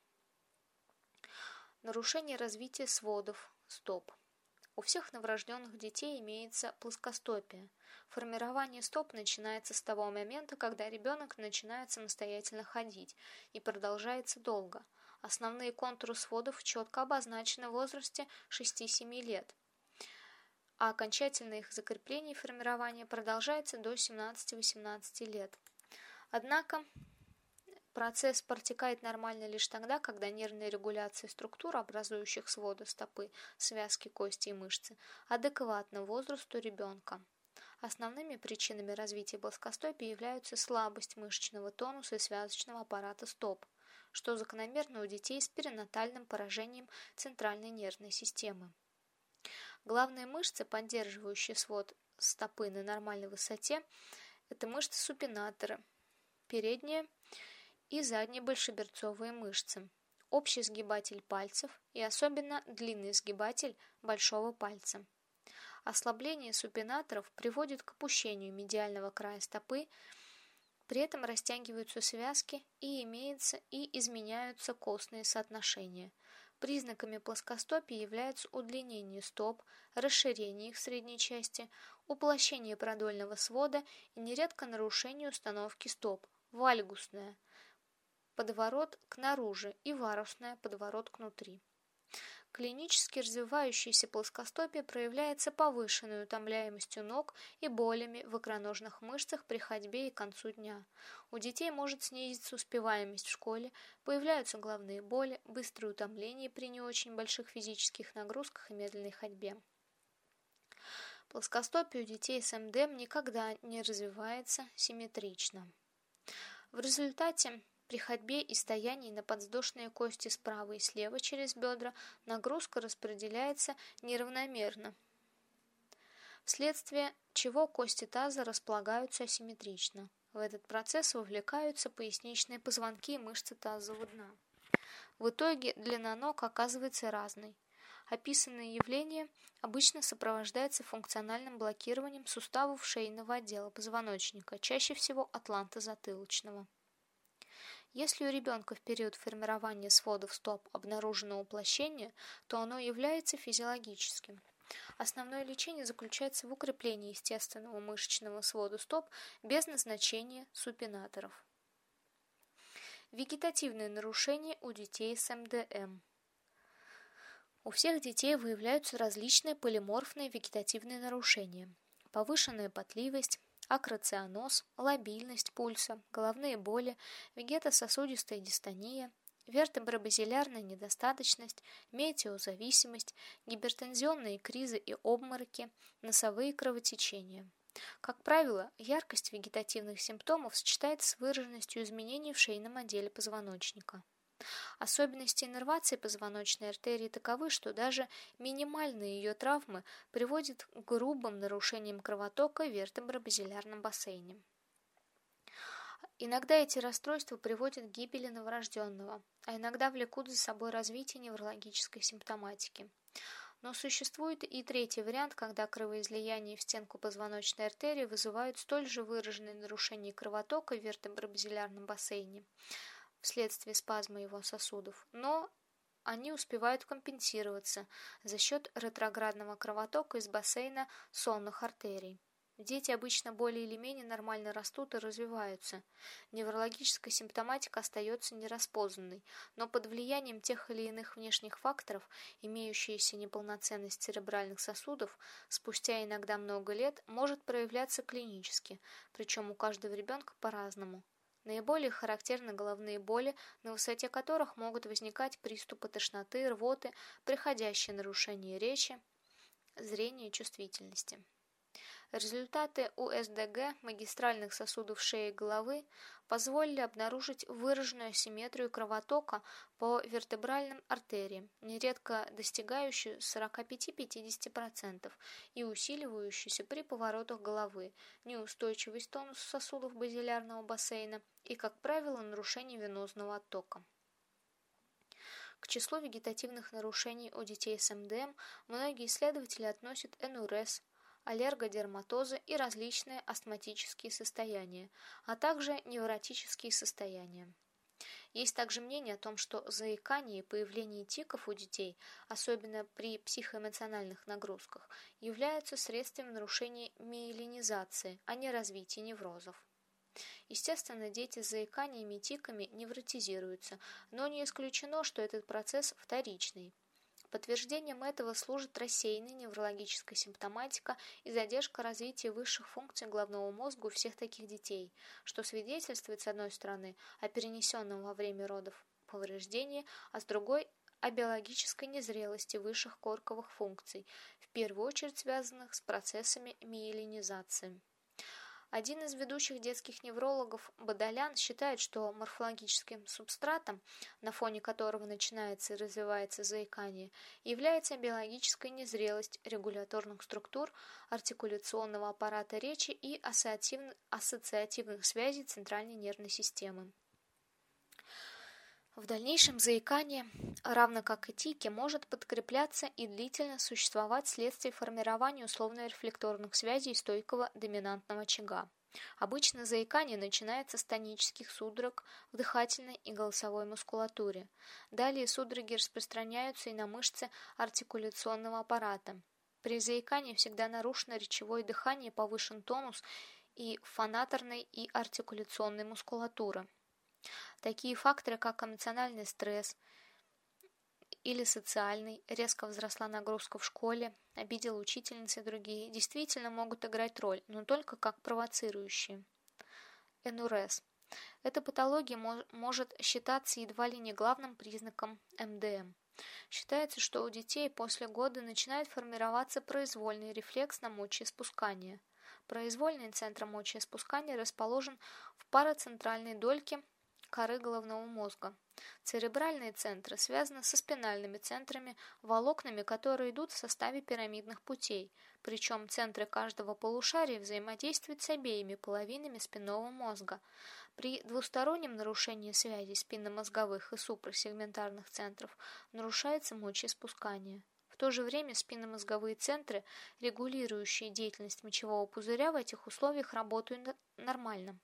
Нарушение развития сводов стоп. У всех новорожденных детей имеется плоскостопие. Формирование стоп начинается с того момента, когда ребенок начинает самостоятельно ходить, и продолжается долго. Основные контуры сводов четко обозначены в возрасте шести-семи лет, а окончательное их закрепление и формирование продолжается до семнадцати-восемнадцати лет. Однако процесс протекает нормально лишь тогда, когда нервная регуляция структур, образующих своды стопы, связки, кости и мышцы, адекватна возрасту ребенка. Основными причинами развития плоскостопия являются слабость мышечного тонуса и связочного аппарата стоп, что закономерно у детей с перинатальным поражением центральной нервной системы. Главные мышцы, поддерживающие свод стопы на нормальной высоте, это мышцы супинаторы, передние и задние большеберцовые мышцы, общий сгибатель пальцев и особенно длинный сгибатель большого пальца. Ослабление супинаторов приводит к опущению медиального края стопы, при этом растягиваются связки и имеются и изменяются костные соотношения. Признаками плоскостопия являются удлинение стоп, расширение их средней части, уплощение продольного свода и нередко нарушение установки стоп, вальгусная, подворот к наружу и варусная, подворот кнутри. Клинически развивающаяся плоскостопие проявляется повышенной утомляемостью ног и болями в икроножных мышцах при ходьбе и к концу дня. У детей может снизиться успеваемость в школе, появляются головные боли, быстрое утомление при не очень больших физических нагрузках и медленной ходьбе. Плоскостопие у детей с эм дэ эм никогда не развивается симметрично. В результате при ходьбе и стоянии на подвздошные кости справа и слева через бедра нагрузка распределяется неравномерно, вследствие чего кости таза располагаются асимметрично. В этот процесс вовлекаются поясничные позвонки и мышцы тазового дна. В итоге длина ног оказывается разной. Описанное явление обычно сопровождается функциональным блокированием суставов шейного отдела позвоночника, чаще всего атланто-затылочного. Если у ребенка в период формирования сводов стоп обнаружено уплощение, то оно является физиологическим. Основное лечение заключается в укреплении естественного мышечного свода стоп без назначения супинаторов. Вегетативные нарушения у детей с эм дэ эм. У всех детей выявляются различные полиморфные вегетативные нарушения: повышенная потливость, акрационоз, лобильность пульса, головные боли, вегетососудистая дистония, вертебробазилярная недостаточность, метеозависимость, гипертензионные кризы и обмороки, носовые кровотечения. Как правило, яркость вегетативных симптомов сочетается с выраженностью изменений в шейном отделе позвоночника. Особенности иннервации позвоночной артерии таковы, что даже минимальные ее травмы приводят к грубым нарушениям кровотока в вертебробазилярном бассейне. Иногда эти расстройства приводят к гибели новорожденного, а иногда влекут за собой развитие неврологической симптоматики. Но существует и третий вариант, когда кровоизлияния в стенку позвоночной артерии вызывают столь же выраженные нарушения кровотока в вертебробазилярном бассейне вследствие спазма его сосудов, но они успевают компенсироваться за счет ретроградного кровотока из бассейна сонных артерий. Дети обычно более или менее нормально растут и развиваются. Неврологическая симптоматика остается нераспознанной, но под влиянием тех или иных внешних факторов, имеющаяся неполноценность церебральных сосудов, спустя иногда много лет может проявляться клинически, причем у каждого ребенка по-разному. Наиболее характерны головные боли, на высоте которых могут возникать приступы тошноты, рвоты, приходящие нарушения речи, зрения и чувствительности. Результаты у эс дэ гэ магистральных сосудов шеи и головы позволили обнаружить выраженную асимметрию кровотока по вертебральным артериям, нередко достигающую сорок пять - пятьдесят процентов и усиливающуюся при поворотах головы, неустойчивость тонуса сосудов базилярного бассейна и, как правило, нарушение венозного оттока. К числу вегетативных нарушений у детей с эм дэ эм многие исследователи относят энурез, аллергодерматозы и различные астматические состояния, а также невротические состояния. Есть также мнение о том, что заикание и появление тиков у детей, особенно при психоэмоциональных нагрузках, являются средством нарушения миелинизации, а не развития неврозов. Естественно, дети с заиканиями и тиками невротизируются, но не исключено, что этот процесс вторичный. Подтверждением этого служит рассеянная неврологическая симптоматика и задержка развития высших функций головного мозга у всех таких детей, что свидетельствует, с одной стороны, о перенесенном во время родов повреждении, а с другой – о биологической незрелости высших корковых функций, в первую очередь связанных с процессами миелинизации. Один из ведущих детских неврологов Бадалян считает, что морфологическим субстратом, на фоне которого начинается и развивается заикание, является биологическая незрелость регуляторных структур, артикуляционного аппарата речи и ассоциативных связей центральной нервной системы. В дальнейшем заикание, равно как и тики, может подкрепляться и длительно существовать вследствие формирования условно-рефлекторных связей стойкого доминантного очага. Обычно заикание начинается с тонических судорог в дыхательной и голосовой мускулатуре. Далее судороги распространяются и на мышцы артикуляционного аппарата. При заикании всегда нарушено речевое дыхание, повышен тонус и фонаторной и артикуляционной мускулатуры. Такие факторы, как эмоциональный стресс или социальный, резко возросла нагрузка в школе, обидела учительницы и другие, действительно могут играть роль, но только как провоцирующие. эн эр эс. Эта патология мож, может считаться едва ли не главным признаком эм дэ эм. Считается, что у детей после года начинает формироваться произвольный рефлекс на мочеиспускание. Произвольный центр мочеиспускания расположен в парацентральной дольке коры головного мозга. Церебральные центры связаны со спинальными центрами, волокнами, которые идут в составе пирамидных путей, причем центры каждого полушария взаимодействуют с обеими половинами спинного мозга. При двустороннем нарушении связи спинномозговых и супрасегментарных центров нарушается мочеиспускание. В то же время спинномозговые центры, регулирующие деятельность мочевого пузыря, в этих условиях работают нормально.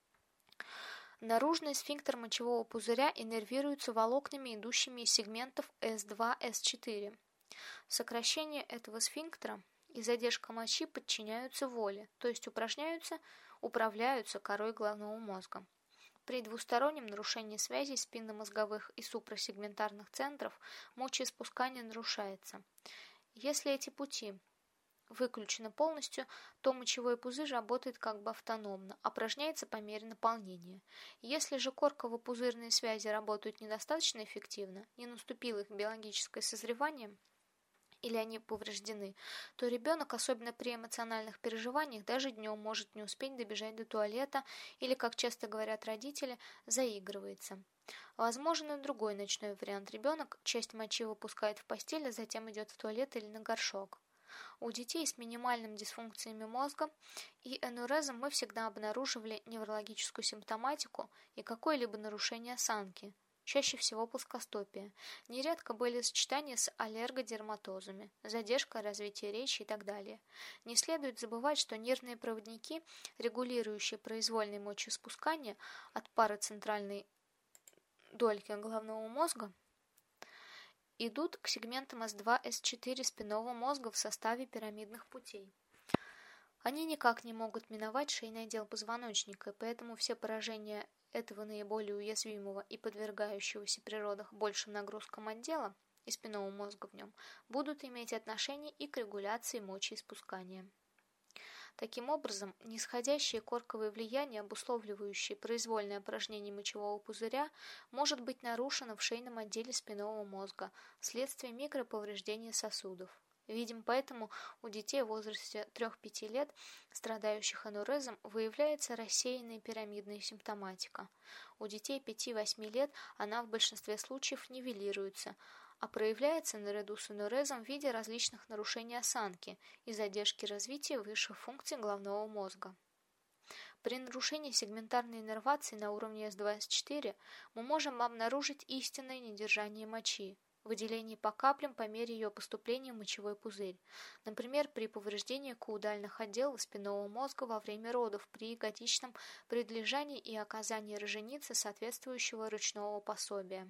Наружный сфинктер мочевого пузыря иннервируется волокнами, идущими из сегментов эс два эс четыре. Сокращение этого сфинктера и задержка мочи подчиняются воле, то есть упражняются, управляются корой головного мозга. При двустороннем нарушении связи спинномозговых и супрасегментарных центров мочеиспускание нарушается. Если эти пути выключены полностью, то мочевой пузырь работает как бы автономно, упражняется по мере наполнения. Если же корково-пузырные связи работают недостаточно эффективно, не наступило их биологическое созревание, или они повреждены, то ребенок, особенно при эмоциональных переживаниях, даже днем может не успеть добежать до туалета или, как часто говорят родители, заигрывается. Возможен и другой ночной вариант. Ребенок часть мочи выпускает в постель, а затем идет в туалет или на горшок. У детей с минимальными дисфункциями мозга и энурезом мы всегда обнаруживали неврологическую симптоматику и какое-либо нарушение осанки, чаще всего плоскостопие. Нередко были сочетания с аллергодерматозами, задержка развития речи и так далее. Не следует забывать, что нервные проводники, регулирующие произвольное мочеиспускание от парацентральной дольки головного мозга, идут к сегментам эс два эс четыре спинного мозга в составе пирамидных путей. Они никак не могут миновать шейный отдел позвоночника, и поэтому все поражения этого наиболее уязвимого и подвергающегося при родах большим нагрузкам отдела и спинного мозга в нем будут иметь отношение и к регуляции мочеиспускания. Таким образом, нисходящее корковое влияние, обусловливающее произвольное опорожнение мочевого пузыря, может быть нарушено в шейном отделе спинного мозга вследствие микроповреждения сосудов. Видим, поэтому у детей в возрасте трёх-пяти лет, страдающих энурезом, выявляется рассеянная пирамидная симптоматика. У детей пяти-восьми лет она в большинстве случаев нивелируется, а проявляется наряду с энурезом в виде различных нарушений осанки и задержки развития высших функций головного мозга. При нарушении сегментарной иннервации на уровне эс два эс четыре мы можем обнаружить истинное недержание мочи, выделение по каплям по мере ее поступления в мочевой пузырь, например, при повреждении каудальных отделов спинного мозга во время родов при ягодичном предлежании и оказании роженицы соответствующего ручного пособия.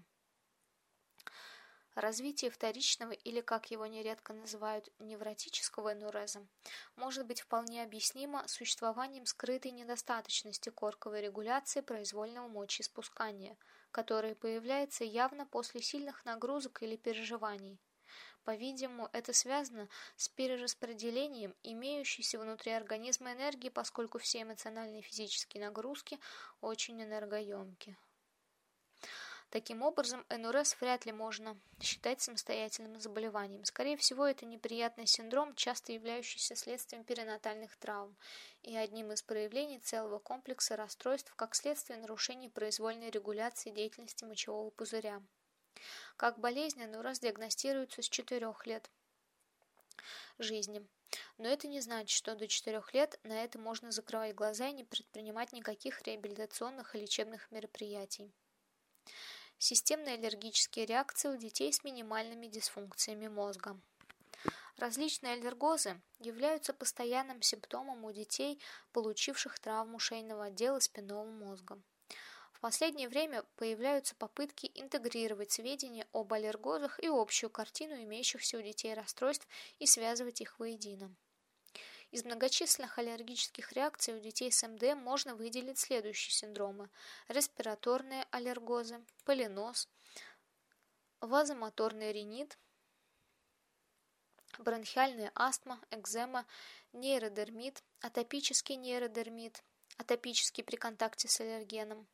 Развитие вторичного или, как его нередко называют, невротического энуреза может быть вполне объяснимо существованием скрытой недостаточности корковой регуляции произвольного мочеиспускания, которая появляется явно после сильных нагрузок или переживаний. По-видимому, это связано с перераспределением имеющейся внутри организма энергии, поскольку все эмоциональные и физические нагрузки очень энергоемки. Таким образом, энурез вряд ли можно считать самостоятельным заболеванием. Скорее всего, это неприятный синдром, часто являющийся следствием перинатальных травм и одним из проявлений целого комплекса расстройств как следствие нарушений произвольной регуляции деятельности мочевого пузыря. Как болезнь энурез диагностируется с четырёх лет жизни. Но это не значит, что до четырёх лет на это можно закрывать глаза и не предпринимать никаких реабилитационных и лечебных мероприятий. Системные аллергические реакции у детей с минимальными дисфункциями мозга. Различные аллергозы являются постоянным симптомом у детей, получивших травму шейного отдела спинного мозга. В последнее время появляются попытки интегрировать сведения об аллергозах и общую картину имеющихся у детей расстройств и связывать их воедино. Из многочисленных аллергических реакций у детей с эм дэ эм можно выделить следующие синдромы: респираторные аллергозы, полинос, вазомоторный ринит, бронхиальная астма, экзема, нейродермит, атопический нейродермит, атопический при контакте с аллергеном,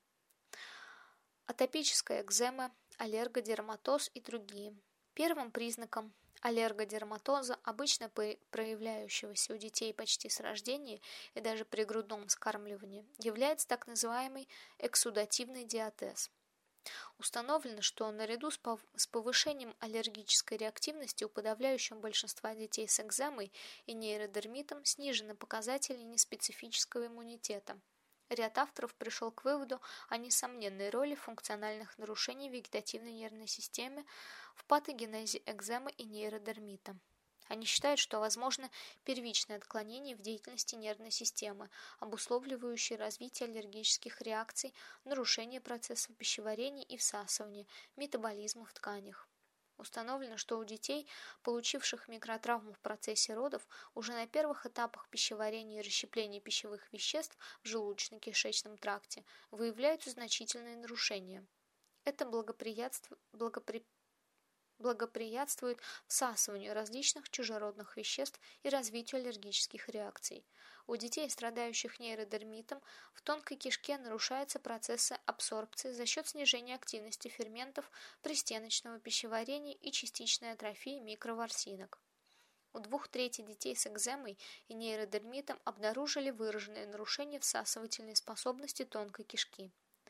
атопическая экзема, аллергодерматоз и другие. Первым признаком аллергодерматоза, обычно проявляющегося у детей почти с рождения и даже при грудном вскармливании, является так называемый эксудативный диатез. Установлено, что наряду с повышением аллергической реактивности у подавляющего большинства детей с экземой и нейродермитом снижены показатели неспецифического иммунитета. Ряд авторов пришел к выводу о несомненной роли функциональных нарушений вегетативной нервной системы в патогенезе экземы и нейродермита. Они считают, что возможно первичное отклонение в деятельности нервной системы, обусловливающее развитие аллергических реакций, нарушение процессов пищеварения и всасывания, метаболизма в тканях. Установлено, что у детей, получивших микротравму в процессе родов, уже на первых этапах пищеварения и расщепления пищевых веществ в желудочно-кишечном тракте выявляются значительные нарушения. Это благоприятствует, благопри... благоприятствует всасыванию различных чужеродных веществ и развитию аллергических реакций. У детей, страдающих нейродермитом, в тонкой кишке нарушаются процессы абсорбции за счет снижения активности ферментов пристеночного пищеварения и частичной атрофии микроворсинок. У двух третей детей с экземой и нейродермитом обнаружили выраженное нарушение всасывательной способности тонкой кишки.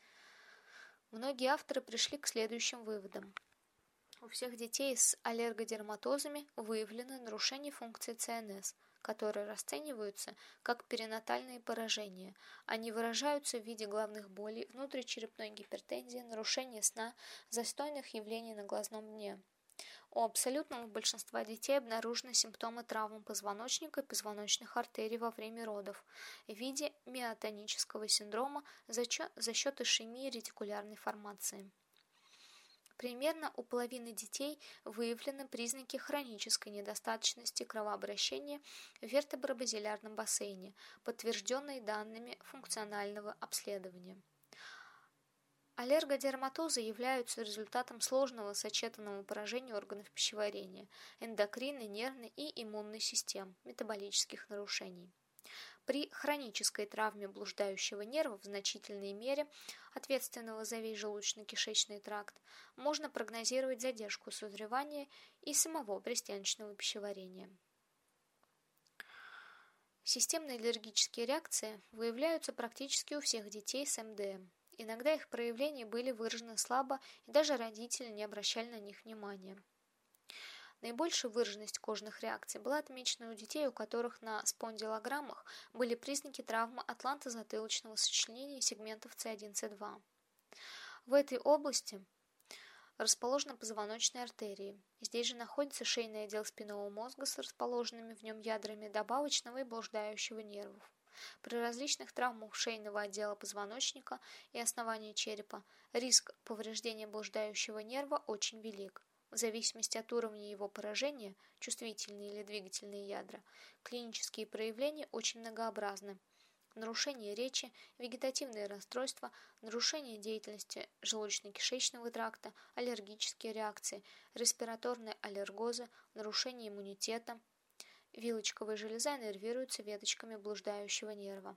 Многие авторы пришли к следующим выводам. У всех детей с аллергодерматозами выявлено нарушение функции ЦНС, которые расцениваются как перинатальные поражения. Они выражаются в виде головных болей, внутричерепной гипертензии, нарушения сна, застойных явлений на глазном дне. У абсолютного большинства детей обнаружены симптомы травмы позвоночника и позвоночных артерий во время родов в виде миотонического синдрома за счет ишемии ретикулярной формации. Примерно у половины детей выявлены признаки хронической недостаточности кровообращения в вертебробазилярном бассейне, подтвержденные данными функционального обследования. Аллергодерматозы являются результатом сложного сочетанного поражения органов пищеварения, эндокринной, нервной и иммунной систем, метаболических нарушений. При хронической травме блуждающего нерва в значительной мере, ответственного за весь желудочно-кишечный тракт, можно прогнозировать задержку созревания и самого пристеночного пищеварения. Системные аллергические реакции выявляются практически у всех детей с эм дэ эм. Иногда их проявления были выражены слабо, и даже родители не обращали на них внимания. Наибольшая выраженность кожных реакций была отмечена у детей, у которых на спондилограммах были признаки травмы атлантозатылочного сочленения сегментов С один С два. В этой области расположены позвоночные артерии. Здесь же находится шейный отдел спинного мозга с расположенными в нем ядрами добавочного и блуждающего нервов. При различных травмах шейного отдела позвоночника и основания черепа риск повреждения блуждающего нерва очень велик. В зависимости от уровня его поражения, чувствительные или двигательные ядра, клинические проявления очень многообразны. Нарушение речи, вегетативные расстройства, нарушение деятельности желудочно-кишечного тракта, аллергические реакции, респираторные аллергозы, нарушение иммунитета. Вилочковая железа иннервируется веточками блуждающего нерва.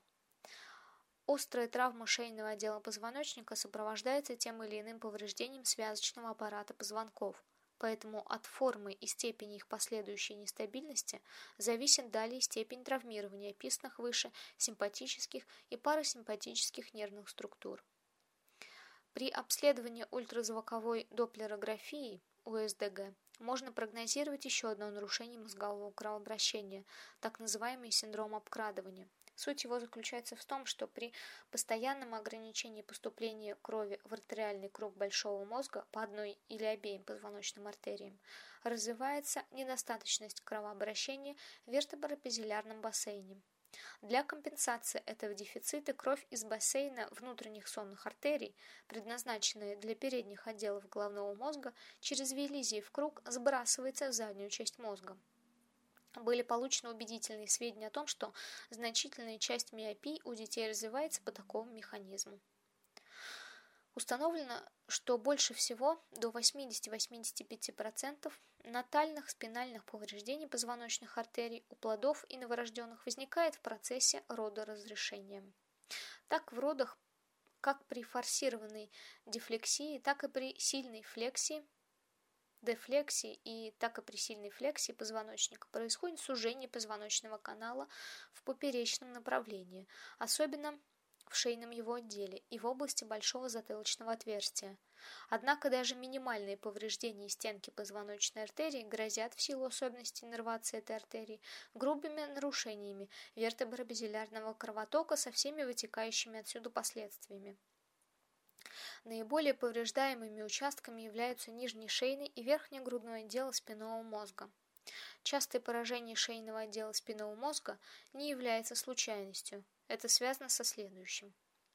Острая травма шейного отдела позвоночника сопровождается тем или иным повреждением связочного аппарата позвонков. Поэтому от формы и степени их последующей нестабильности зависит далее степень травмирования описанных выше симпатических и парасимпатических нервных структур. При обследовании ультразвуковой доплерографией у эс дэ гэ можно прогнозировать еще одно нарушение мозгового кровообращения, так называемый синдром обкрадывания. Суть его заключается в том, что при постоянном ограничении поступления крови в артериальный круг большого мозга по одной или обеим позвоночным артериям развивается недостаточность кровообращения в вертебробазилярном бассейне. Для компенсации этого дефицита кровь из бассейна внутренних сонных артерий, предназначенная для передних отделов головного мозга, через Виллизиев круг сбрасывается в заднюю часть мозга. Были получены убедительные сведения о том, что значительная часть миопий у детей развивается по такому механизму. Установлено, что больше всего, до восьмидесяти-восьмидесяти пяти процентов, натальных спинальных повреждений позвоночных артерий у плодов и новорожденных возникает в процессе родоразрешения. Так в родах, как при форсированной дефлексии, так и при сильной флексии, дефлексии и так и при сильной флексии позвоночника происходит сужение позвоночного канала в поперечном направлении, особенно в шейном его отделе и в области большого затылочного отверстия. Однако даже минимальные повреждения стенки позвоночной артерии грозят в силу особенностей иннервации этой артерии грубыми нарушениями вертебробазилярного кровотока со всеми вытекающими отсюда последствиями. Наиболее повреждаемыми участками являются нижний шейный и верхний грудной отделы спинного мозга. Частое поражение шейного отдела спинного мозга не является случайностью. Это связано со следующим.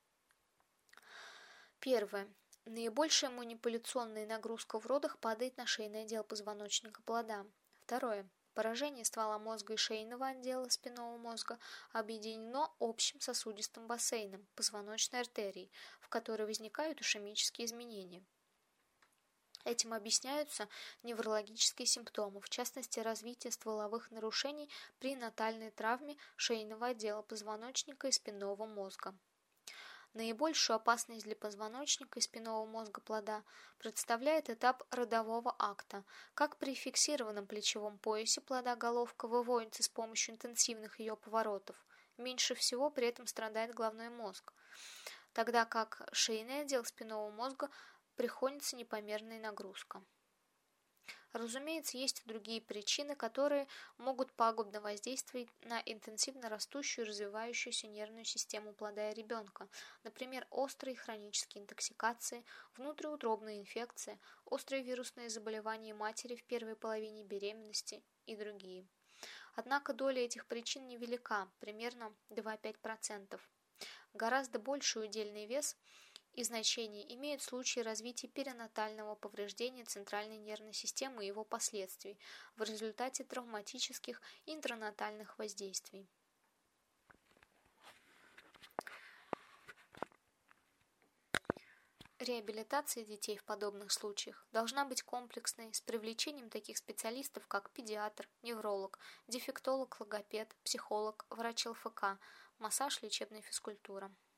Первое. Наибольшая манипуляционная нагрузка в родах падает на шейный отдел позвоночника плода. Второе. Поражение ствола мозга и шейного отдела спинного мозга объединено общим сосудистым бассейном позвоночной артерии, в которой возникают ишемические изменения. Этим объясняются неврологические симптомы, в частности развитие стволовых нарушений при натальной травме шейного отдела позвоночника и спинного мозга. Наибольшую опасность для позвоночника и спинного мозга плода представляет этап родового акта. Как при фиксированном плечевом поясе плода головка выводится с помощью интенсивных ее поворотов. Меньше всего при этом страдает головной мозг, тогда как шейный отдел спинного мозга приходится непомерная нагрузка. Разумеется, есть и другие причины, которые могут пагубно воздействовать на интенсивно растущую и развивающуюся нервную систему плода и ребенка, например, острые хронические интоксикации, внутриутробные инфекции, острые вирусные заболевания матери в первой половине беременности и другие. Однако доля этих причин невелика, примерно два-пять процентов. Гораздо больший удельный вес и значение имеют случаи развития перинатального повреждения центральной нервной системы и его последствий в результате травматических интранатальных воздействий. Реабилитация детей в подобных случаях должна быть комплексной, с привлечением таких специалистов, как педиатр, невролог, дефектолог, логопед, психолог, врач ЛФК, массаж, лечебная физкультура.